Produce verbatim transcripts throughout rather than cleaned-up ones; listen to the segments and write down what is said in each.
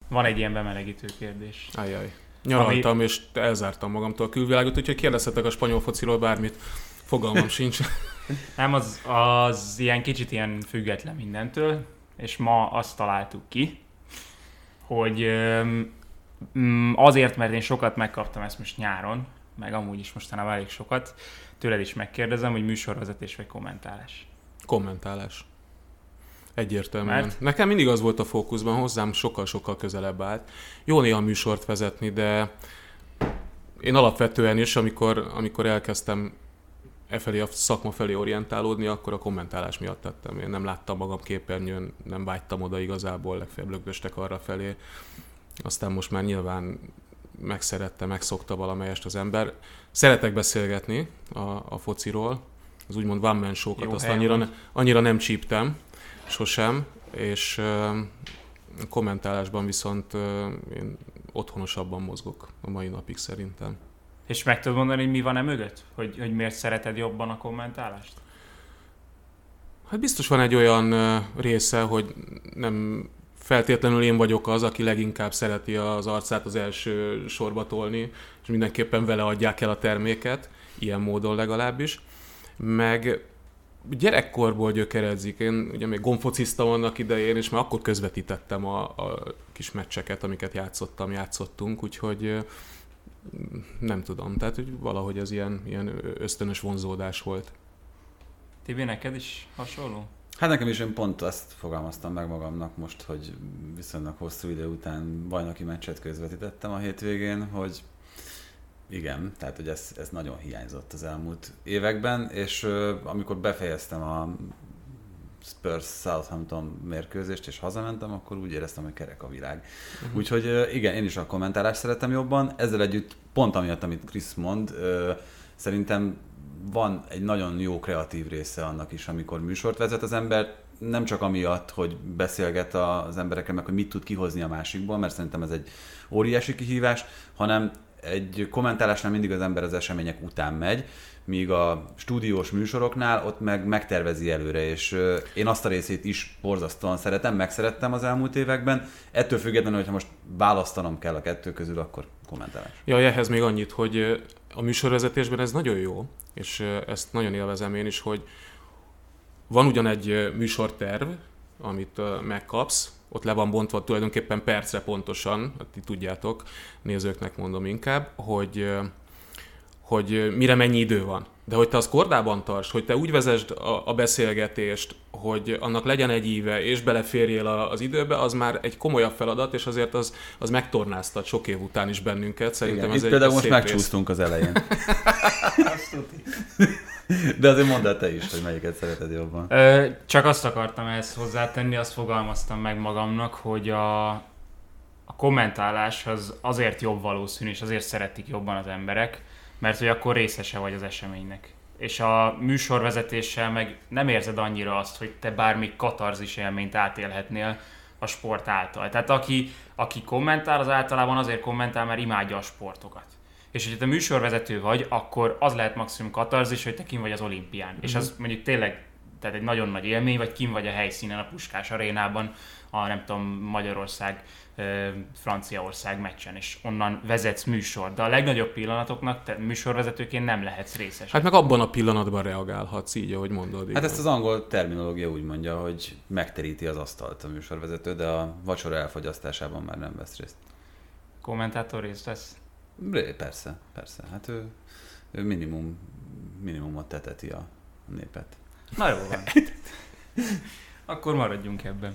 Van egy ilyen bemelegítő kérdés. Ajjaj. Nyaraltam, ami... és elzártam magamtól a külvilágot, úgyhogy kérdezhetek a spanyol fociról bármit. Fogalmam sincs. Nem, az, az ilyen kicsit ilyen független mindentől, és ma azt találtuk ki, hogy azért, mert én sokat megkaptam ezt most nyáron, meg amúgy is mostanában elég sokat, tőled is megkérdezem, hogy műsorvezetés vagy kommentálás. Kommentálás. Egyértelműen. Mert? Nekem mindig az volt a fókuszban, hozzám sokkal-sokkal közelebb állt. Jó néha műsort vezetni, de én alapvetően is, amikor, amikor elkezdtem e felé a szakma felé orientálódni, akkor a kommentálás miatt tettem. Én nem láttam magam képernyőn, nem vágytam oda igazából, legfeljebb lögdöstek arra felé. Aztán most már nyilván megszerette, megszokta valamelyest az ember. Szeretek beszélgetni a, a fociról, az úgymond one man show-kat, Jó azt helyen annyira, vagy. ne, annyira nem csíptem, sosem, és uh, kommentálásban viszont uh, én otthonosabban mozgok a mai napig szerintem. És meg tudod mondani, hogy mi van e mögött? Hogy, hogy miért szereted jobban a kommentálást? Hát biztos van egy olyan uh, része, hogy nem feltétlenül én vagyok az, aki leginkább szereti az arcát az első sorba tolni, és mindenképpen vele adják el a terméket, ilyen módon legalábbis. Meg gyerekkorból gyökeredzik. Én ugye még gomfociztam annak idején, és már akkor közvetítettem a, a kis meccseket, amiket játszottam, játszottunk, úgyhogy nem tudom. Tehát hogy valahogy ez ilyen, ilyen ösztönös vonzódás volt. Tibi, neked is hasonló? Hát nekem is én pont azt fogalmaztam meg magamnak most, hogy viszonylag hosszú idő után bajnoki meccset közvetítettem a hétvégén, hogy igen, tehát hogy ez, ez nagyon hiányzott az elmúlt években, és uh, amikor befejeztem a Spurs-Southampton mérkőzést, és hazamentem, akkor úgy éreztem, hogy kerek a világ. Uh-huh. Úgyhogy uh, igen, én is a kommentálást szeretem jobban, ezzel együtt pont amiatt, amit Krisz mond, uh, szerintem van egy nagyon jó kreatív része annak is, amikor műsort vezet az ember, nem csak amiatt, hogy beszélget az emberekkel, meg hogy mit tud kihozni a másikból, mert szerintem ez egy óriási kihívás, hanem egy kommentálásnál mindig az ember az események után megy, míg a stúdiós műsoroknál ott meg megtervezi előre, és én azt a részét is borzasztóan szeretem, megszerettem az elmúlt években. Ettől függetlenül, hogyha most választanom kell a kettő közül, akkor kommentálás. Ja, ehhez még annyit, hogy a műsorvezetésben ez nagyon jó, és ezt nagyon élvezem én is, hogy van ugyan egy műsorterv, amit megkapsz, ott le van bontva tulajdonképpen percre pontosan, hát ti tudjátok, nézőknek mondom inkább, hogy, hogy mire mennyi idő van. De hogy te azt kordában tartsd, hogy te úgy vezesd a, a beszélgetést, hogy annak legyen egy íve, és beleférjél az időbe, az már egy komolyabb feladat, és azért az, az megtornáztat sok év után is bennünket. Szerintem igen, ez itt egy például most szép megcsúsztunk rész. az elején. De azért mondd el te is, hogy melyiket szereted jobban. Ö, csak azt akartam ehhez hozzátenni, azt fogalmaztam meg magamnak, hogy a, a kommentálás az azért jobb valószínű, és azért szeretik jobban az emberek, mert hogy akkor részese vagy az eseménynek. És a műsorvezetéssel meg nem érzed annyira azt, hogy te bármi katarzis élményt átélhetnél a sport által. Tehát aki, aki kommentál, az általában azért kommentál, mert imádja a sportokat. És hogyha te műsorvezető vagy, akkor az lehet maximum katarzis, hogy te kim vagy az olimpián. Mm-hmm. És az mondjuk tényleg tehát egy nagyon nagy élmény, vagy kim vagy a helyszínen, a Puskás arénában, a nem tudom, Magyarország, Franciaország meccsen, és onnan vezetsz műsor. De a legnagyobb pillanatoknak te műsorvezetőként nem lehetsz részes. Hát meg abban a pillanatban reagálhatsz, így, ahogy mondod. Hát igen. ezt az angol terminológia úgy mondja, hogy megteríti az asztalt a műsorvezető, de a vacsora elfogyasztásában már nem vesz részt. Kommentátor részt vesz? Persze, persze. Hát ő, ő minimum, minimumot teteti a népet. Na jó van. Akkor maradjunk ebben.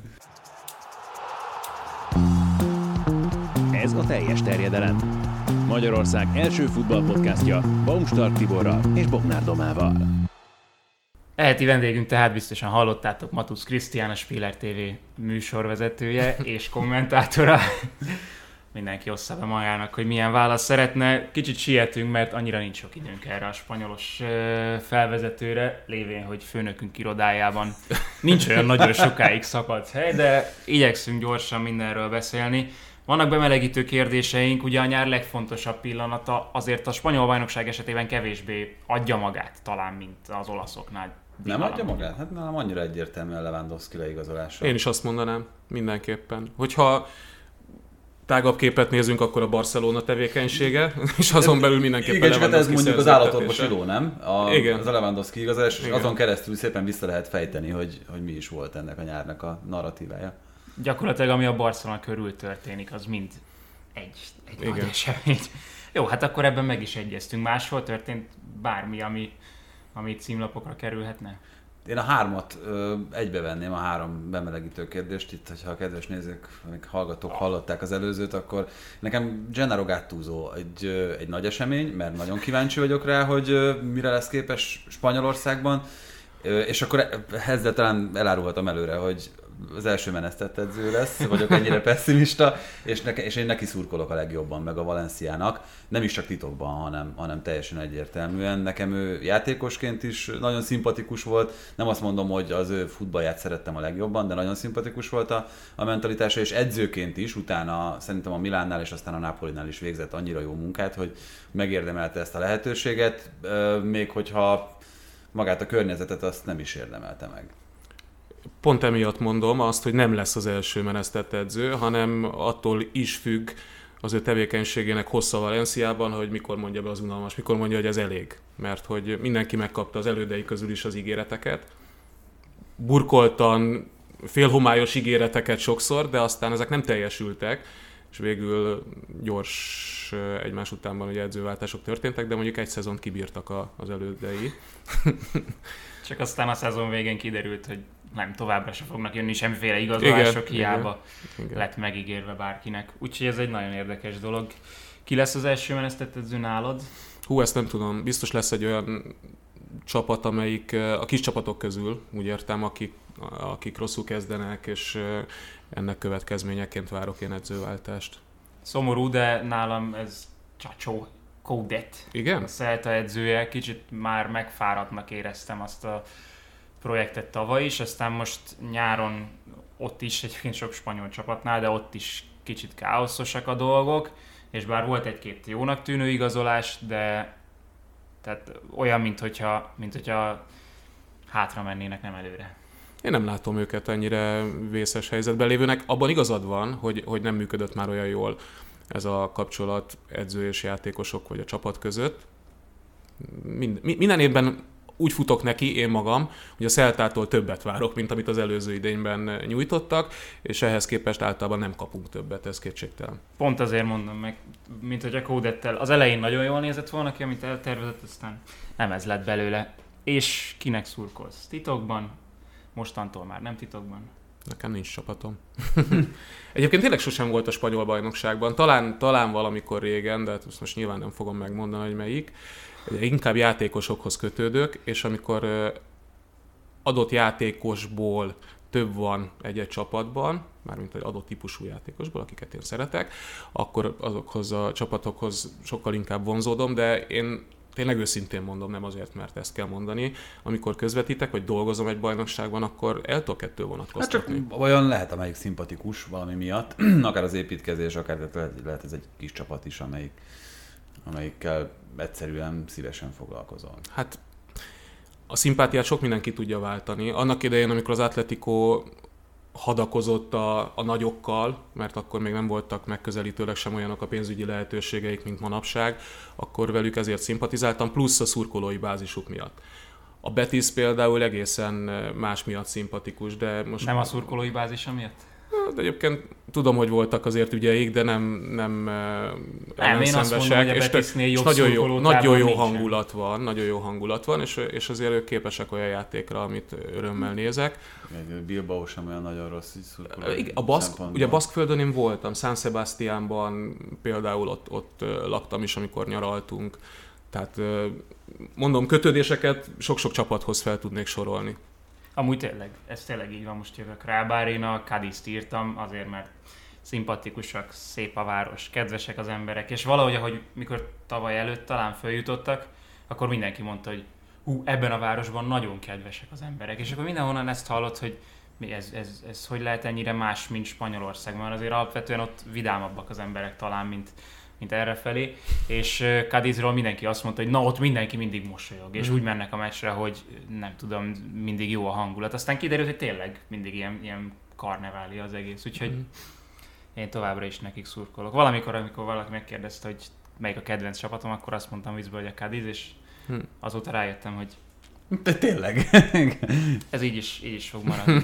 Ez a teljes terjedelem. Magyarország első futballpodcastja Baumstark Tiborral és Bognár Domával. Eheti vendégünk tehát biztosan hallottátok, Matusz Krisztián, a Spiller té vé műsorvezetője és kommentátora. Mindenki ossza be magának, hogy milyen választ szeretne. Kicsit sietünk, mert annyira nincs sok időnk erre a spanyolos felvezetőre, lévén, hogy főnökünk irodájában nincs olyan nagyon sokáig szakadt hely, de igyekszünk gyorsan mindenről beszélni. Vannak bemelegítő kérdéseink, ugye a nyár legfontosabb pillanata azért a spanyol bajnokság esetében kevésbé adja magát talán, mint az olaszoknál. Nem adja magát? Hát nálam annyira egyértelműen Lewandowski leigazolása. Én is azt mondanám, mindenképpen. Hogyha tágabb képet nézünk, akkor a Barcelona tevékenysége, és azon belül mindenképpen igen, Lewandowski ez mondjuk az állatorvos idó, nem? A, igen. Az a Lewandowski igazás, és azon keresztül szépen vissza lehet fejteni, hogy, hogy mi is volt ennek a nyárnak a narratívája. Gyakorlatilag ami a Barcelona körül történik, az mind egy, egy nagy esemény. Jó, hát akkor ebben meg is egyeztünk. Máshol történt bármi, ami, ami címlapokra kerülhetne? Én a hármat ö, egybevenném, a három bemelegítő kérdést. Itt, hogyha a kedves nézők, amik hallgatók hallották az előzőt, akkor nekem Gennaro Gattuso egy, ö, egy nagy esemény, mert nagyon kíváncsi vagyok rá, hogy ö, mire lesz képes Spanyolországban. Ö, és akkor ezzel talán elárulhatom előre, hogy az első menesztett edző lesz, vagyok ennyire pessimista, és, neke, és én neki szurkolok a legjobban, meg a Valenciának. Nem is csak titokban, hanem, hanem teljesen egyértelműen. Nekem ő játékosként is nagyon szimpatikus volt. Nem azt mondom, hogy az ő futballját szerettem a legjobban, de nagyon szimpatikus volt a, a mentalitása, és edzőként is, utána szerintem a Milánnál és aztán a Napolinál is végzett annyira jó munkát, hogy megérdemelte ezt a lehetőséget, még hogyha magát a környezetet azt nem is érdemelte meg. Pont emiatt mondom azt, hogy nem lesz az első menesztett edző, hanem attól is függ az ő tevékenységének hossza Valenciában, hogy mikor mondja be az unalmas, mikor mondja, hogy ez elég. Mert hogy mindenki megkapta az elődei közül is az ígéreteket. Burkoltan, félhomályos ígéreteket sokszor, de aztán ezek nem teljesültek, és végül gyors egymás utánban ugye edzőváltások történtek, de mondjuk egy szezont kibírtak a, az elődei. Csak aztán a szezon végén kiderült, hogy nem, továbbra se fognak jönni semmiféle igazolások, hiába igen, igen. lett megígérve bárkinek. Úgyhogy ez egy nagyon érdekes dolog. Ki lesz az első menesztett edző nálad? Hú, ezt nem tudom. Biztos lesz egy olyan csapat, amelyik a kis csapatok közül, úgy értem, akik, akik rosszul kezdenek, és ennek következményeként várok én edzőváltást. Szomorú, de nálam ez Chacho Coudet. Igen? A Celta edzője. Kicsit már megfáradtnak éreztem azt a projektet tavaly is, aztán most nyáron ott is, egyébként sok spanyol csapatnál, de ott is kicsit káoszosak a dolgok, és bár volt egy-két jónak tűnő igazolás, de tehát olyan, mint hogyha, mint hogyha hátra mennének, nem előre. Én nem látom őket ennyire vészes helyzetben lévőnek. Abban igazad van, hogy, hogy nem működött már olyan jól ez a kapcsolat edző és játékosok vagy a csapat között. Mind, minden évben úgy futok neki, én magam, hogy a Celtától többet várok, mint amit az előző idényben nyújtottak, és ehhez képest általában nem kapunk többet, ez kétségtelen. Pont azért mondom meg, mint hogy a Coudettel az elején nagyon jól nézett volna ki, amit eltervezett, aztán nem ez lett belőle. És kinek szurkolsz? Titokban? Mostantól már nem titokban? Nekem nincs csapatom. Egyébként tényleg sosem volt a spanyol bajnokságban, talán, talán valamikor régen, de hát most nyilván nem fogom megmondani, hogy melyik. Inkább játékosokhoz kötődök, és amikor adott játékosból több van egy-egy csapatban, mármint egy adott típusú játékosból, akiket én szeretek, akkor azokhoz a csapatokhoz sokkal inkább vonzódom, de én tényleg őszintén mondom, nem azért, mert ezt kell mondani. Amikor közvetítek, vagy dolgozom egy bajnokságban, akkor el tudok ettől vonatkoztatni. Hát csak olyan lehet, amelyik szimpatikus valami miatt, akár az építkezés, akár lehet, lehet ez egy kis csapat is, amelyik, amelyikkel egyszerűen szívesen foglalkozol. Hát a szimpátiát sok mindenki tudja váltani. Annak idején, amikor az Atletico hadakozott a, a nagyokkal, mert akkor még nem voltak megközelítőleg sem olyanok a pénzügyi lehetőségeik, mint manapság, akkor velük ezért szimpatizáltam, plusz a szurkolói bázisuk miatt. A Betis például egészen más miatt szimpatikus, de most... Nem a szurkolói bázisa miatt? De egyébként tudom, hogy voltak azért ügyeik, de nem nem, nem én azt mondom, hogy a Betisnél jobb nagyon jó, nagyon jó nincsen. hangulat van, nagyon jó hangulat van, és, és azért ők képesek olyan játékra, amit örömmel nézek. Bilbao sem olyan nagyon rossz szurkolói a Baszk, ugye a Baszkföldön én voltam, San Sebastiánban például ott, ott laktam is, amikor nyaraltunk. Tehát mondom, kötődéseket sok-sok csapathoz fel tudnék sorolni. Amúgy tényleg, ez tényleg így van, most jövök rá, bár én a Cadizt írtam, azért mert szimpatikusak, szép a város, kedvesek az emberek, és valahogy, ahogy mikor tavaly előtt talán följutottak, akkor mindenki mondta, hogy hú, ebben a városban nagyon kedvesek az emberek, és akkor mindenhonnan ezt hallott, hogy mi ez, ez, ez hogy lehet ennyire más, mint Spanyolországban, azért alapvetően ott vidámabbak az emberek talán, mint, mint errefelé, és Cadizról mindenki azt mondta, hogy na ott mindenki mindig mosolyog, és mm. úgy mennek a meccsre, hogy nem tudom, mindig jó a hangulat. Aztán kiderült, hogy tényleg mindig ilyen, ilyen karneváli az egész, úgyhogy mm. én továbbra is nekik szurkolok. Valamikor, amikor valaki megkérdezte, hogy melyik a kedvenc csapatom, akkor azt mondtam vízből, hogy a Cádiz, és hm. azóta rájöttem, hogy de tényleg. ez így is, így is fog maradni.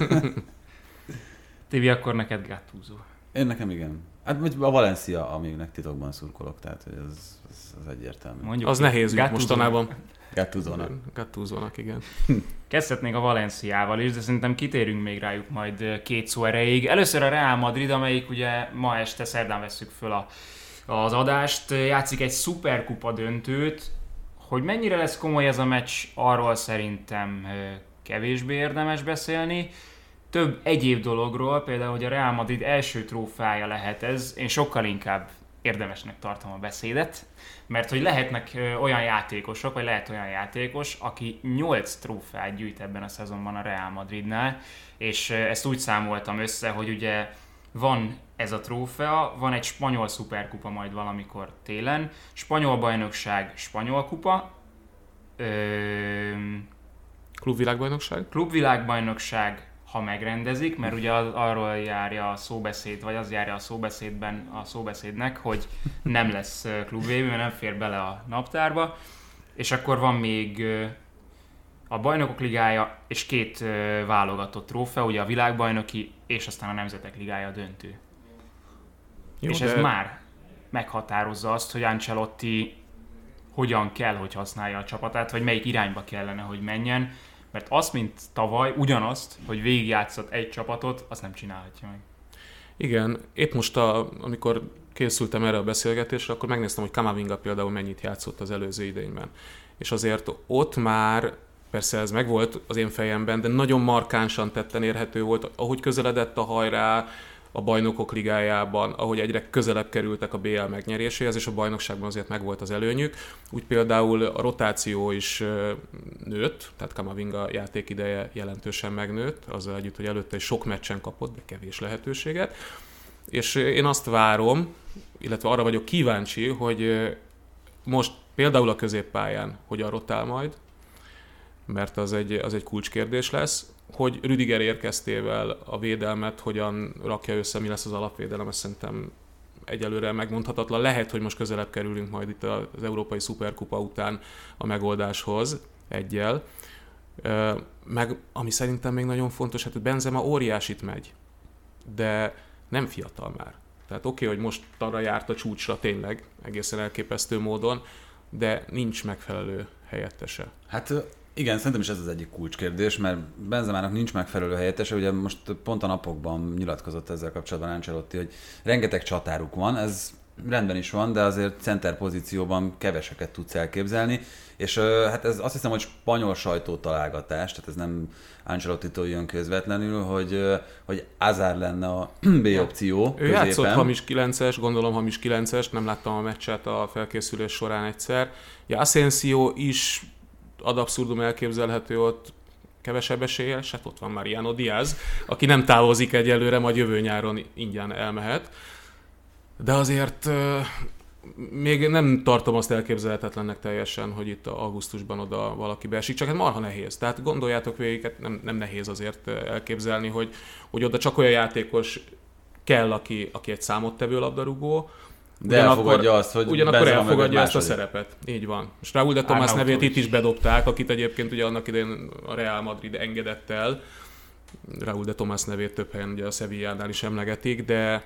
Tibi, akkor neked Gattuso. Én nekem igen. Hát a Valencia, aminek titokban szurkolok, tehát hogy ez, ez, ez egyértelmű. Mondjuk az nehéz ügy mostanában. Gattuzónak. Gattuzónak, igen. Kezdhetnénk a Valenciával is, de szerintem kitérünk még rájuk majd két szó erejéig. Először a Real Madrid, amelyik ugye ma este szerdán vesszük föl a, az adást, játszik egy szuperkupa döntőt. Hogy mennyire lesz komoly ez a meccs, arról szerintem kevésbé érdemes beszélni. Több egyéb dologról, például, hogy a Real Madrid első trófeája lehet ez, én sokkal inkább érdemesnek tartom a beszédet, mert hogy lehetnek olyan játékosok, vagy lehet olyan játékos, aki nyolc trófeát gyűjt ebben a szezonban a Real Madridnál, és ezt úgy számoltam össze, hogy ugye van ez a trófea, van egy spanyol szuperkupa majd valamikor télen, spanyol bajnokság, spanyol kupa, ö... klubvilágbajnokság, klubvilágbajnokság, ha megrendezik, mert ugye az, arról járja a szóbeszéd, vagy az járja a szóbeszédben a szóbeszédnek, hogy nem lesz klub vé bé, mert nem fér bele a naptárba, és akkor van még a Bajnokok Ligája és két válogatott trófea, ugye a világbajnoki és aztán a Nemzetek Ligája döntő. Jó, és ez de... már meghatározza azt, hogy Ancelotti hogyan kell, hogy használja a csapatát, vagy melyik irányba kellene, hogy menjen, mert azt, mint tavaly, ugyanazt, hogy végigjátszott egy csapatot, azt nem csinálhatja meg. Igen, épp most, a, amikor készültem erre a beszélgetésre, akkor megnéztem, hogy Camavinga például mennyit játszott az előző idényben. És azért ott már, persze ez megvolt az én fejemben, de nagyon markánsan tetten érhető volt, ahogy közeledett a hajrá, a Bajnokok Ligájában, ahogy egyre közelebb kerültek a bé el megnyeréséhez, és a bajnokságban azért megvolt az előnyük. Úgy például a rotáció is nőtt, tehát Camavinga játékideje jelentősen megnőtt, azzal együtt, hogy előtte is sok meccsen kapott, de kevés lehetőséget. És én azt várom, illetve arra vagyok kíváncsi, hogy most például a középpályán hogyan rotál majd, mert az egy, az egy kulcskérdés lesz, hogy Rüdiger érkeztével a védelmet hogyan rakja össze, mi lesz az alapvédelem, ezt szerintem egyelőre megmondhatatlan. Lehet, hogy most közelebb kerülünk majd itt az Európai Szuperkupa után a megoldáshoz egyel. Meg ami szerintem még nagyon fontos, hát Benzema óriásit megy, de nem fiatal már. Tehát oké, okay, hogy most arra járt a csúcsra tényleg, egészen elképesztő módon, de nincs megfelelő helyettese. Hát igen, szerintem is ez az egyik kulcskérdés, mert Benzemának nincs megfelelő helyettese, ugye most pont a napokban nyilatkozott ezzel kapcsolatban Ancelotti, hogy rengeteg csatáruk van, ez rendben is van, de azért center pozícióban keveseket tudsz elképzelni, és hát ez azt hiszem, hogy spanyol sajtótalálgatás, tehát ez nem Ancelottitól jön közvetlenül, hogy, hogy Hazard lenne a B opció. Ő játszott hamis kilences, gondolom hamis kilences, nem láttam a meccset a felkészülés során egyszer. Ja, Asensio is ad abszurdum elképzelhető ott kevesebb eséllyel, hát ott van Mariano Diaz, aki nem távozik egyelőre, majd jövő nyáron ingyen elmehet. De azért euh, még nem tartom azt elképzelhetetlennek teljesen, hogy itt augusztusban oda valaki beesik, csak hát marha nehéz. Tehát gondoljátok végig, nem, nem nehéz azért elképzelni, hogy, hogy oda csak olyan játékos kell, aki, aki egy számottevő labdarúgó, de elfogadja azt, hogy ugyanakkor elfogadja ezt a szerepet. Így van. És Raúl de Tomás nevét itt is bedobták, akit egyébként ugye annak idején a Real Madrid engedett el. Raúl de Tomás nevét több helyen ugye a Sevillánál is emlegetik, de,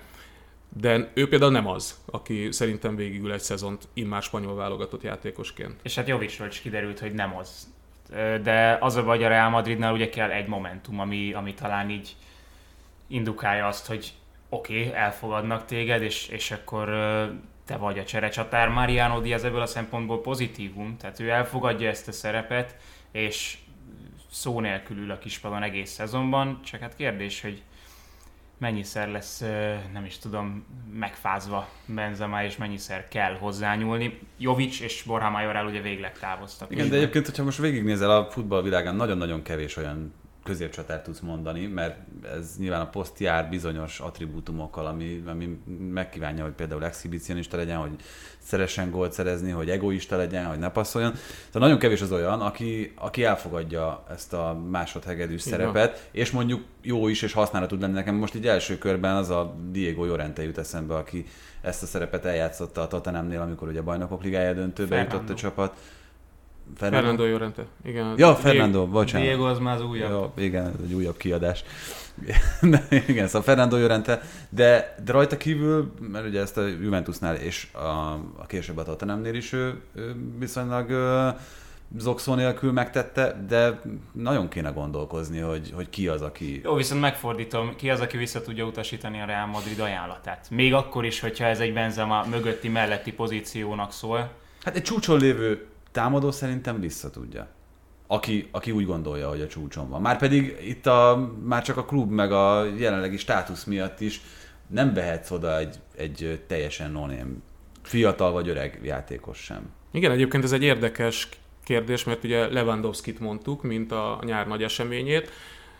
de ő például nem az, aki szerintem végigül egy szezont immár spanyol válogatott játékosként. És hát Jovicsról is kiderült, hogy nem az. De az a baj, a Real Madridnál ugye kell egy momentum, ami, ami talán így indukálja azt, hogy oké, okay, elfogadnak téged, és, és akkor te vagy a cserecsatár. Mariano Diaz ebből a szempontból pozitívum, tehát ő elfogadja ezt a szerepet, és szó nélkül ül a kispadon egész szezonban, csak hát kérdés, hogy mennyiszer lesz, nem is tudom, megfázva Benzema, és mennyiszer kell hozzányúlni. Jovic és Borja Mayoral ugye végleg távoztak. Igen, de egyébként, hogyha most végignézel a futballvilágán, nagyon-nagyon kevés olyan középcsatárt tudsz mondani, mert ez nyilván a poszt jár bizonyos attribútumokkal, ami, ami megkívánja, hogy például exhibicionista legyen, hogy szeressen gólt szerezni, hogy egoista legyen, hogy ne passzoljon. Tehát nagyon kevés az olyan, aki, aki elfogadja ezt a másodhegedűs szerepet, és mondjuk jó is, és hasznára tud lenni. Nekem most így első körben az a Diego Llorente jut eszembe, aki ezt a szerepet eljátszotta a Tottenhamnél, amikor ugye a Bajnokok Ligája döntőbe jutott a csapat. Fernando, Fernando Llorente, igen. Ja, Fernando, bocsánat. Diego az már az újabb. Ja, igen, ez egy újabb kiadás. Igen, szóval Fernando Llorente, de, de rajta kívül, mert ugye ezt a Juventusnál és a, a később a Tottenhamnél is ő, ő viszonylag ő, zokszó nélkül megtette, de nagyon kéne gondolkozni, hogy, hogy ki az, aki... Jó, viszont megfordítom, ki az, aki vissza tudja utasítani a Real Madrid ajánlatát. Még akkor is, hogyha ez egy Benzema mögötti melletti pozíciónak szól. Hát egy csúcson lévő támadó szerintem vissza tudja. Aki, aki úgy gondolja, hogy a csúcson van. Márpedig itt a, már csak a klub meg a jelenlegi státusz miatt is nem vehetsz oda egy, egy teljesen no-name fiatal vagy öreg játékos sem. Igen, egyébként ez egy érdekes kérdés, mert ugye Lewandowskit mondtuk, mint a nyár nagy eseményét,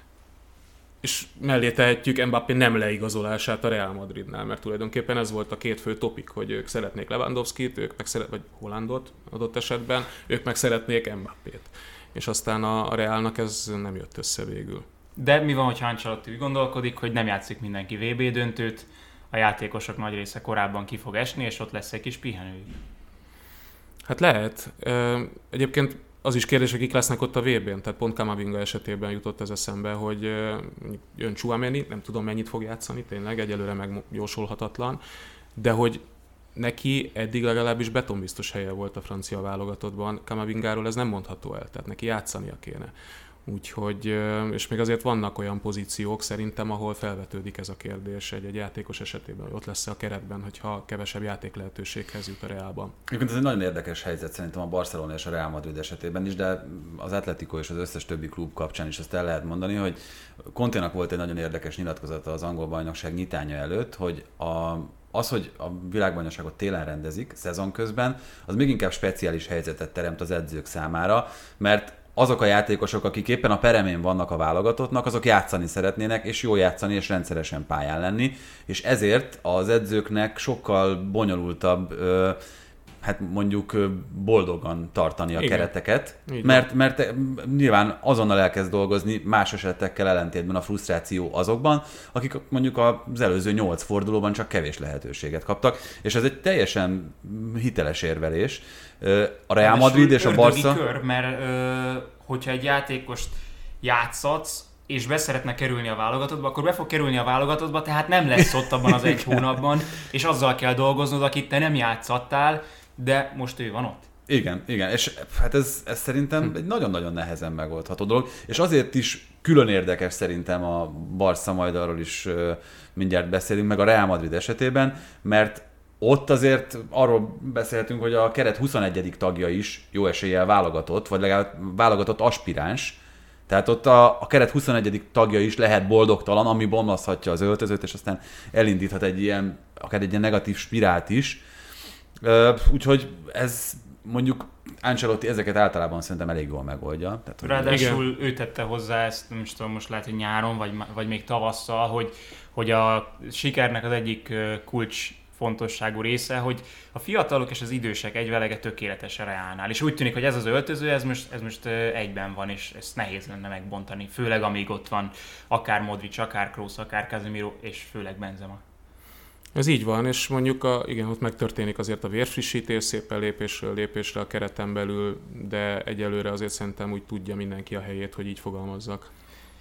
és mellé tehetjük Mbappé nem leigazolását a Real Madridnál, mert tulajdonképpen ez volt a két fő topik, hogy ők szeretnék Lewandowskit, ők meg szeret, vagy Haalandot adott esetben, ők meg szeretnék Mbappét. És aztán a Realnak ez nem jött össze végül. De mi van, hogyha Ancelotti úgy gondolkodik, hogy nem játszik mindenki vé bé döntőt, a játékosok nagy része korábban ki fog esni, és ott lesz egy kis pihenőjük? Hát lehet. Egyébként az is kérdés, hogy kik lesznek ott a vé bén, tehát pont Camavinga esetében jutott ez eszembe, hogy jön Tchouaméni, nem tudom mennyit fog játszani, tényleg egyelőre megjósolhatatlan, de hogy neki eddig legalábbis betonbiztos helye volt a francia válogatottban, Camavingáról ez nem mondható el, tehát neki játszania kéne. Úgyhogy, és még azért vannak olyan pozíciók szerintem, ahol felvetődik ez a kérdés egy, egy játékos esetében, hogy ott lesz a keretben, hogyha kevesebb játék lehetőséghez jut a Realban. Egyébként ez egy nagyon érdekes helyzet szerintem a Barcelona és a Real Madrid esetében is, de az Atletico és az összes többi klub kapcsán is azt el lehet mondani, hogy Conténak volt egy nagyon érdekes nyilatkozata az angol bajnokság nyitánya előtt, hogy a az, hogy a világbajnokságot télen rendezik, szezon közben, az még inkább speciális helyzetet teremt az edzők számára, mert azok a játékosok, akik éppen a peremén vannak a válogatottnak, azok játszani szeretnének, és jól játszani, és rendszeresen pályán lenni, és ezért az edzőknek sokkal bonyolultabb, hát mondjuk boldogan tartani a Igen. kereteket, mert, mert nyilván azonnal elkezd dolgozni más esetekkel ellentétben a frusztráció azokban, akik mondjuk az előző nyolc fordulóban csak kevés lehetőséget kaptak, és ez egy teljesen hiteles érvelés. A Real Madrid és a Barca... Kör, mert ö, hogyha egy játékost játszatsz, és be szeretne kerülni a válogatottba, akkor be fog kerülni a válogatottba, tehát nem lesz ott abban az egy hónapban, és azzal kell dolgoznod, akit te nem játszattál, de most ő van ott. Igen, igen, és hát ez, ez szerintem egy nagyon-nagyon nehezen megoldható dolog, és azért is külön érdekes szerintem a Barca, majd arról is uh, mindjárt beszélünk, meg a Real Madrid esetében, mert ott azért arról beszélhetünk, hogy a keret huszonegyedik tagja is jó eséllyel válogatott, vagy legalább válogatott aspiráns, tehát ott a, a keret huszonegyedik tagja is lehet boldogtalan, ami bomlaszthatja az öltözőt, és aztán elindíthat egy ilyen, akár egy ilyen negatív spirált is. Úgyhogy ez mondjuk Ancelotti ezeket általában szerintem elég jól megoldja. Tehát, Ráadásul igen. ő tette hozzá ezt, nem tudom, most lehet, hogy nyáron, vagy, vagy még tavasszal, hogy, hogy a sikernek az egyik kulcs fontosságú része, hogy a fiatalok és az idősek egyvelege tökéletes a Reálnál. És úgy tűnik, hogy ez az öltöző, ez most, ez most egyben van, és ezt nehéz lenne megbontani. Főleg amíg ott van akár Modric, akár Kroos, akár Casemiro, és főleg Benzema. Ez így van, és mondjuk a, igen, ott megtörténik azért a vérfrissítés szépen lépésről lépésre a kereten belül, de egyelőre azért szerintem úgy tudja mindenki a helyét, hogy így fogalmazzak.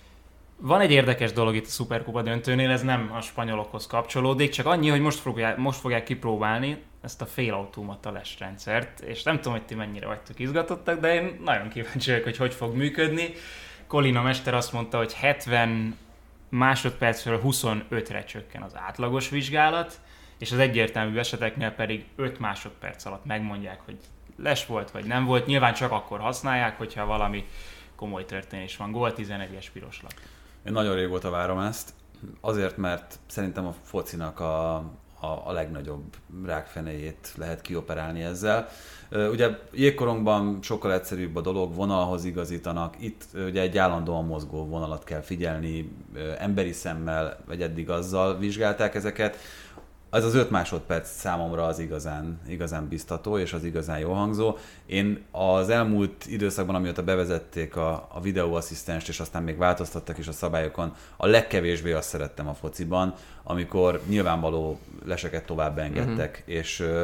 Van egy érdekes dolog itt a Szuperkupa döntőnél, ez nem a spanyolokhoz kapcsolódik, csak annyi, hogy most fogják, most fogják kipróbálni ezt a félautomata lesrendszert, és nem tudom, hogy ti mennyire vagytok izgatottak, de én nagyon kíváncsi vagyok, hogy hogy fog működni. Colina mester azt mondta, hogy hetven másodpercről huszonötre csökken az átlagos vizsgálat, és az egyértelmű eseteknél pedig öt másodperc alatt megmondják, hogy les volt vagy nem volt. Nyilván csak akkor használják, hogyha valami komoly történés van. Gól tizenegyes piroslap. Én nagyon régóta várom ezt, azért, mert szerintem a focinak a, a, a legnagyobb rákfenejét lehet kioperálni ezzel. Ugye jégkorongban sokkal egyszerűbb a dolog, vonalhoz igazítanak, itt ugye egy állandóan mozgó vonalat kell figyelni, emberi szemmel, vagy eddig azzal vizsgálták ezeket. Az az öt másodperc számomra az igazán, igazán biztató, és az igazán jó hangzó. Én az elmúlt időszakban, amióta bevezették a, a videóasszisztenst, és aztán még változtattak is a szabályokon, a legkevésbé azt szerettem a fociban, amikor nyilvánvaló leseket tovább engedtek, uh-huh. és uh,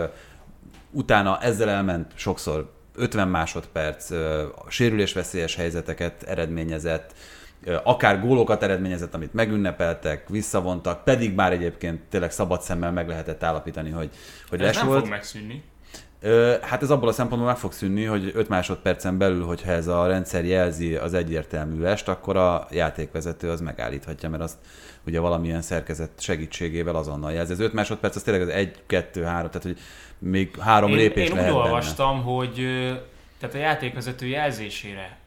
utána ezzel elment sokszor ötven másodperc, uh, sérülésveszélyes helyzeteket eredményezett, akár gólokat eredményezett, amit megünnepeltek, visszavontak, pedig már egyébként tényleg szabad szemmel meg lehetett állapítani, hogy, hogy les nem volt. fog megszűnni. Hát ez abból a szempontból meg fog szűnni, hogy öt másodpercen belül, hogyha ez a rendszer jelzi az egyértelmű lest, akkor a játékvezető az megállíthatja, mert azt ugye valamilyen szerkezet segítségével azonnal jelzi. Ez öt másodperc, az tényleg az egy, kettő, három, tehát hogy még három én, lépés én lehet úgy benne. olvastam, hogy tehát a játékvezető jelzésére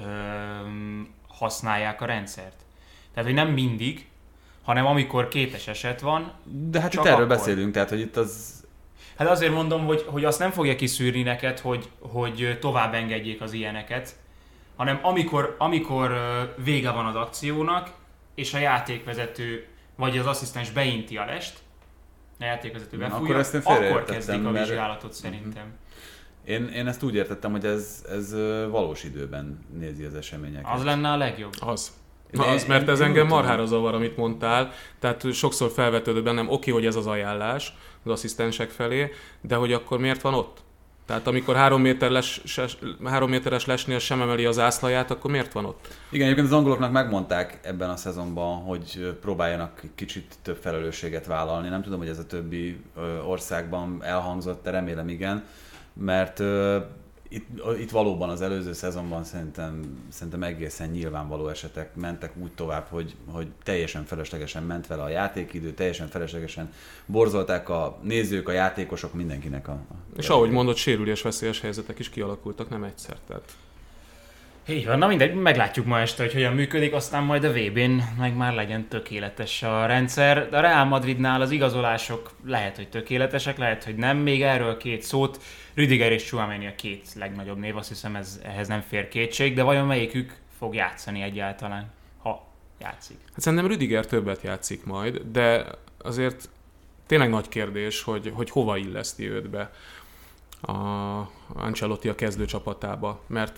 öm, használják a rendszert. Tehát, hogy nem mindig, hanem amikor kétes eset van. De hát itt erről akkor beszélünk, tehát, hogy itt az... Hát azért mondom, hogy, hogy azt nem fogja kiszűrni neked, hogy, hogy tovább engedjék az ilyeneket, hanem amikor, amikor vége van az akciónak, és a játékvezető vagy az asszisztens beinti a lest, a játékvezető befújja, akkor, akkor kezdik a vizsgálatot mert... szerintem. Én, én ezt úgy értettem, hogy ez, ez valós időben nézi az eseményeket. Az lenne a legjobb. Az. Na az, mert ez engem marhára zavar, amit mondtál. Tehát sokszor felvetődött bennem, oké, hogy ez az ajánlás az asszisztensek felé, de hogy akkor miért van ott? Tehát amikor három, méter les, ses, három méteres lesnél sem emeli az zászlaját, akkor miért van ott? Igen, egyébként az angoloknak megmondták ebben a szezonban, hogy próbáljanak kicsit több felelősséget vállalni. Nem tudom, hogy ez a többi országban elhangzott, de remélem igen. Mert uh, itt, itt valóban az előző szezonban szerintem, szerintem egészen nyilvánvaló esetek mentek úgy tovább, hogy, hogy teljesen feleslegesen ment vele a játékidő, teljesen feleslegesen borzolták a nézők, a játékosok, mindenkinek a... a és ahogy mondott, sérülésveszélyes helyzetek is kialakultak, nem egyszer. Tehát... Így van, na mindegy, meglátjuk ma este, hogy hogyan működik, aztán majd a vé bén meg már legyen tökéletes a rendszer. A Real Madridnál az igazolások lehet, hogy tökéletesek, lehet, hogy nem. Még erről két szót. Rüdiger és Tchouaméni a két legnagyobb név, azt hiszem ez, ehhez nem fér kétség, de vajon melyikük fog játszani egyáltalán, ha játszik? Hát szerintem Rüdiger többet játszik majd, de azért tényleg nagy kérdés, hogy, hogy hova illeszti őt be a Ancelotti a kezdőcsapatába, mert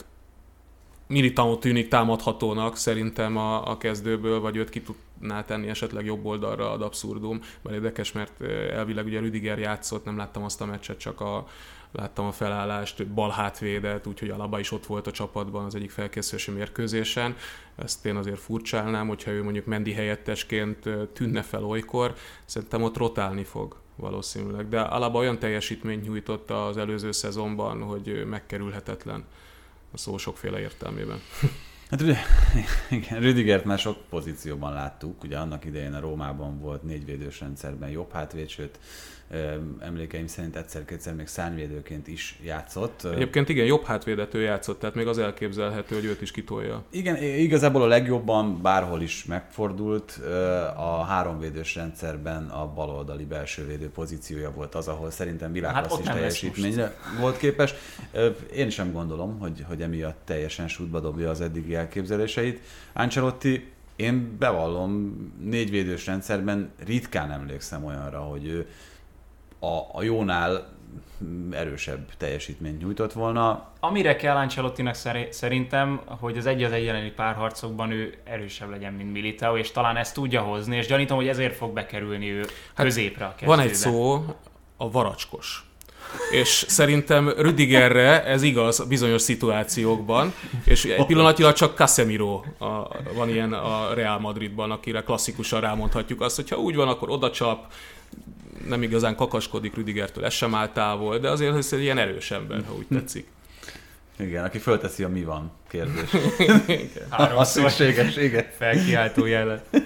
Militao tűnik támadhatónak szerintem a, a kezdőből, vagy őt ki tudná tenni esetleg jobb oldalra ad abszurdum. Bár érdekes, mert elvileg ugye Rüdiger játszott, nem láttam azt a meccset, csak a, láttam a felállást, bal hátvédet, úgyhogy Alaba is ott volt a csapatban az egyik felkészülési mérkőzésen. Ezt én azért furcsálnám, hogyha ő mondjuk Mendy helyettesként tűnne fel olykor, szerintem ott rotálni fog valószínűleg. De Alaba olyan teljesítményt nyújtott az előző szezonban, hogy megkerülhetetlen a szó sokféle értelmében. Hát ugye, igen, Rüdigert már sok pozícióban láttuk, ugye annak idején a Rómában volt négyvédős rendszerben jobb hátvéd, sőt, emlékeim szerint egyszer-kétszer még szárnyvédőként is játszott. Egyébként igen, jobb hátvédet ő játszott, tehát még az elképzelhető, hogy őt is kitolja. Igen, igazából a legjobban bárhol is megfordult. A háromvédős rendszerben a baloldali belsővédő pozíciója volt az, ahol szerintem világklasszis hát teljesítményre volt képes. Én sem gondolom, hogy, hogy emiatt teljesen sútba dobja az eddigi elképzeléseit. Ancelotti, én bevallom, négyvédős rendszerben ritkán emlékszem olyanra, hogy ő a, a jónál erősebb teljesítményt nyújtott volna. Amire kell Ancelottinak szerintem, hogy az egy az egy elleni párharcokban ő erősebb legyen, mint Militao, és talán ezt tudja hozni, és gyanítom, hogy ezért fog bekerülni ő hát középre a kezdőbe. Van egy szó, a varacskos. És szerintem Rüdigerre ez igaz bizonyos szituációkban, és egy pillanatilag csak Casemiro a, van ilyen a Real Madridban, akire klasszikusan rámondhatjuk azt, hogy ha úgy van, akkor oda csap, nem igazán kakaskodik Rüdigertől, ez sem áll távol, de azért ez egy ilyen erős ember, ha úgy tetszik. Igen, aki fölteszi a mi van kérdés. Három szükséges, igen. Felkiáltó jellet.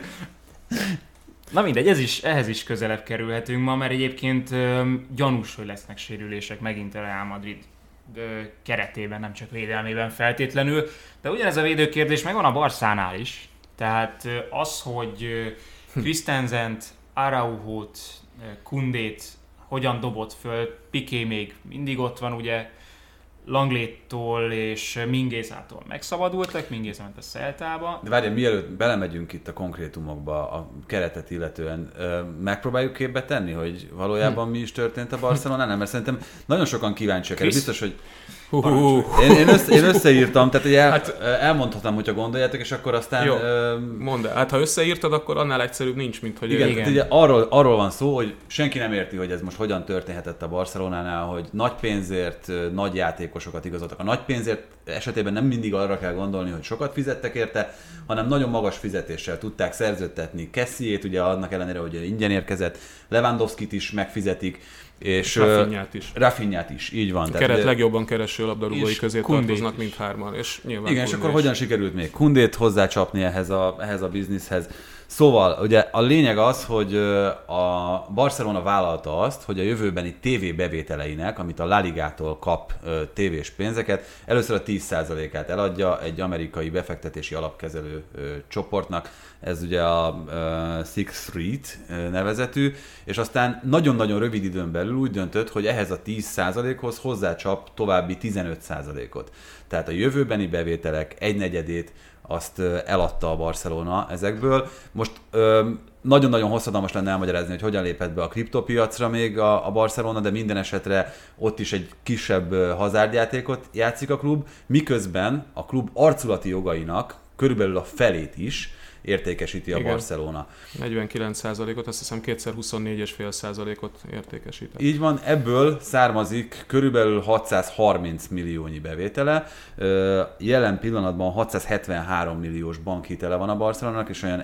Na mindegy, ez is, ehhez is közelebb kerülhetünk ma, mert egyébként ö, gyanús, hogy lesznek sérülések megint a Real Madrid ö, keretében, nem csak védelmében feltétlenül. De ugyanez a védőkérdés megvan a Barszánál is. Tehát ö, az, hogy ö, Christensent, Araujót, Koundét hogyan dobott föl, Piqué még mindig ott van, ugye, Langléttól és Mingézától megszabadultak, Mingéza ment a Celtába. De várjál, mielőtt belemegyünk itt a konkrétumokba, a keretet illetően, megpróbáljuk képbe tenni, hogy valójában hm. mi is történt a Barcelonánál? Mert szerintem nagyon sokan kíváncsiak erre. Biztos, hogy Uh-huh. Én, én, össze, én összeírtam, tehát ugye el, hát, elmondhatom, hogyha gondoljátok, és akkor aztán... Jó, ö... mondd el. Hát ha összeírtad, akkor annál egyszerűbb nincs, mint hogy... Igen, igen. Ugye arról, arról van szó, hogy senki nem érti, hogy ez most hogyan történhetett a Barcelonánál, hogy nagy pénzért nagy játékosokat igazoltak. A nagy pénzért esetében nem mindig arra kell gondolni, hogy sokat fizettek érte, hanem nagyon magas fizetéssel tudták szerződtetni Kessiét, ugye annak ellenére, hogy ingyen érkezett, Lewandowskit is megfizetik, és Rafinhát is. Rafinhát is, így van. A keret tehát, legjobban kereső labdarúgói közé tartoznak mindhárman. És nyilván igen, és akkor hogyan sikerült még Koundét hozzácsapni ehhez a, ehhez a bizniszhez? Szóval, ugye a lényeg az, hogy a Barcelona vállalta azt, hogy a jövőbeni tévébevételeinek, amit a La Ligától kap tévés pénzeket, először a tíz százalékát eladja egy amerikai befektetési alapkezelő csoportnak, ez ugye a Sixth Street nevezetű, és aztán nagyon-nagyon rövid időn belül úgy döntött, hogy ehhez a tíz százalékhoz hozzácsap további tizenöt százalékot. Tehát a jövőbeni bevételek egynegyedét azt eladta a Barcelona ezekből. Most ö, nagyon-nagyon hosszadalmas lenne elmagyarázni, hogy hogyan lépett be a kriptopiacra még a, a Barcelona, de minden esetre ott is egy kisebb hazárdjátékot játszik a klub, miközben a klub arculati jogainak körülbelül a felét is értékesíti a igen. Barcelona. negyvenkilenc százalékot, azt hiszem kétszer huszonnégy egész öt százalékot értékesített. Így van, ebből származik körülbelül hatszázharminc milliónyi bevétele. Jelen pillanatban hatszázhetvenhárom milliós bankhitele van a Barcelonának, és olyan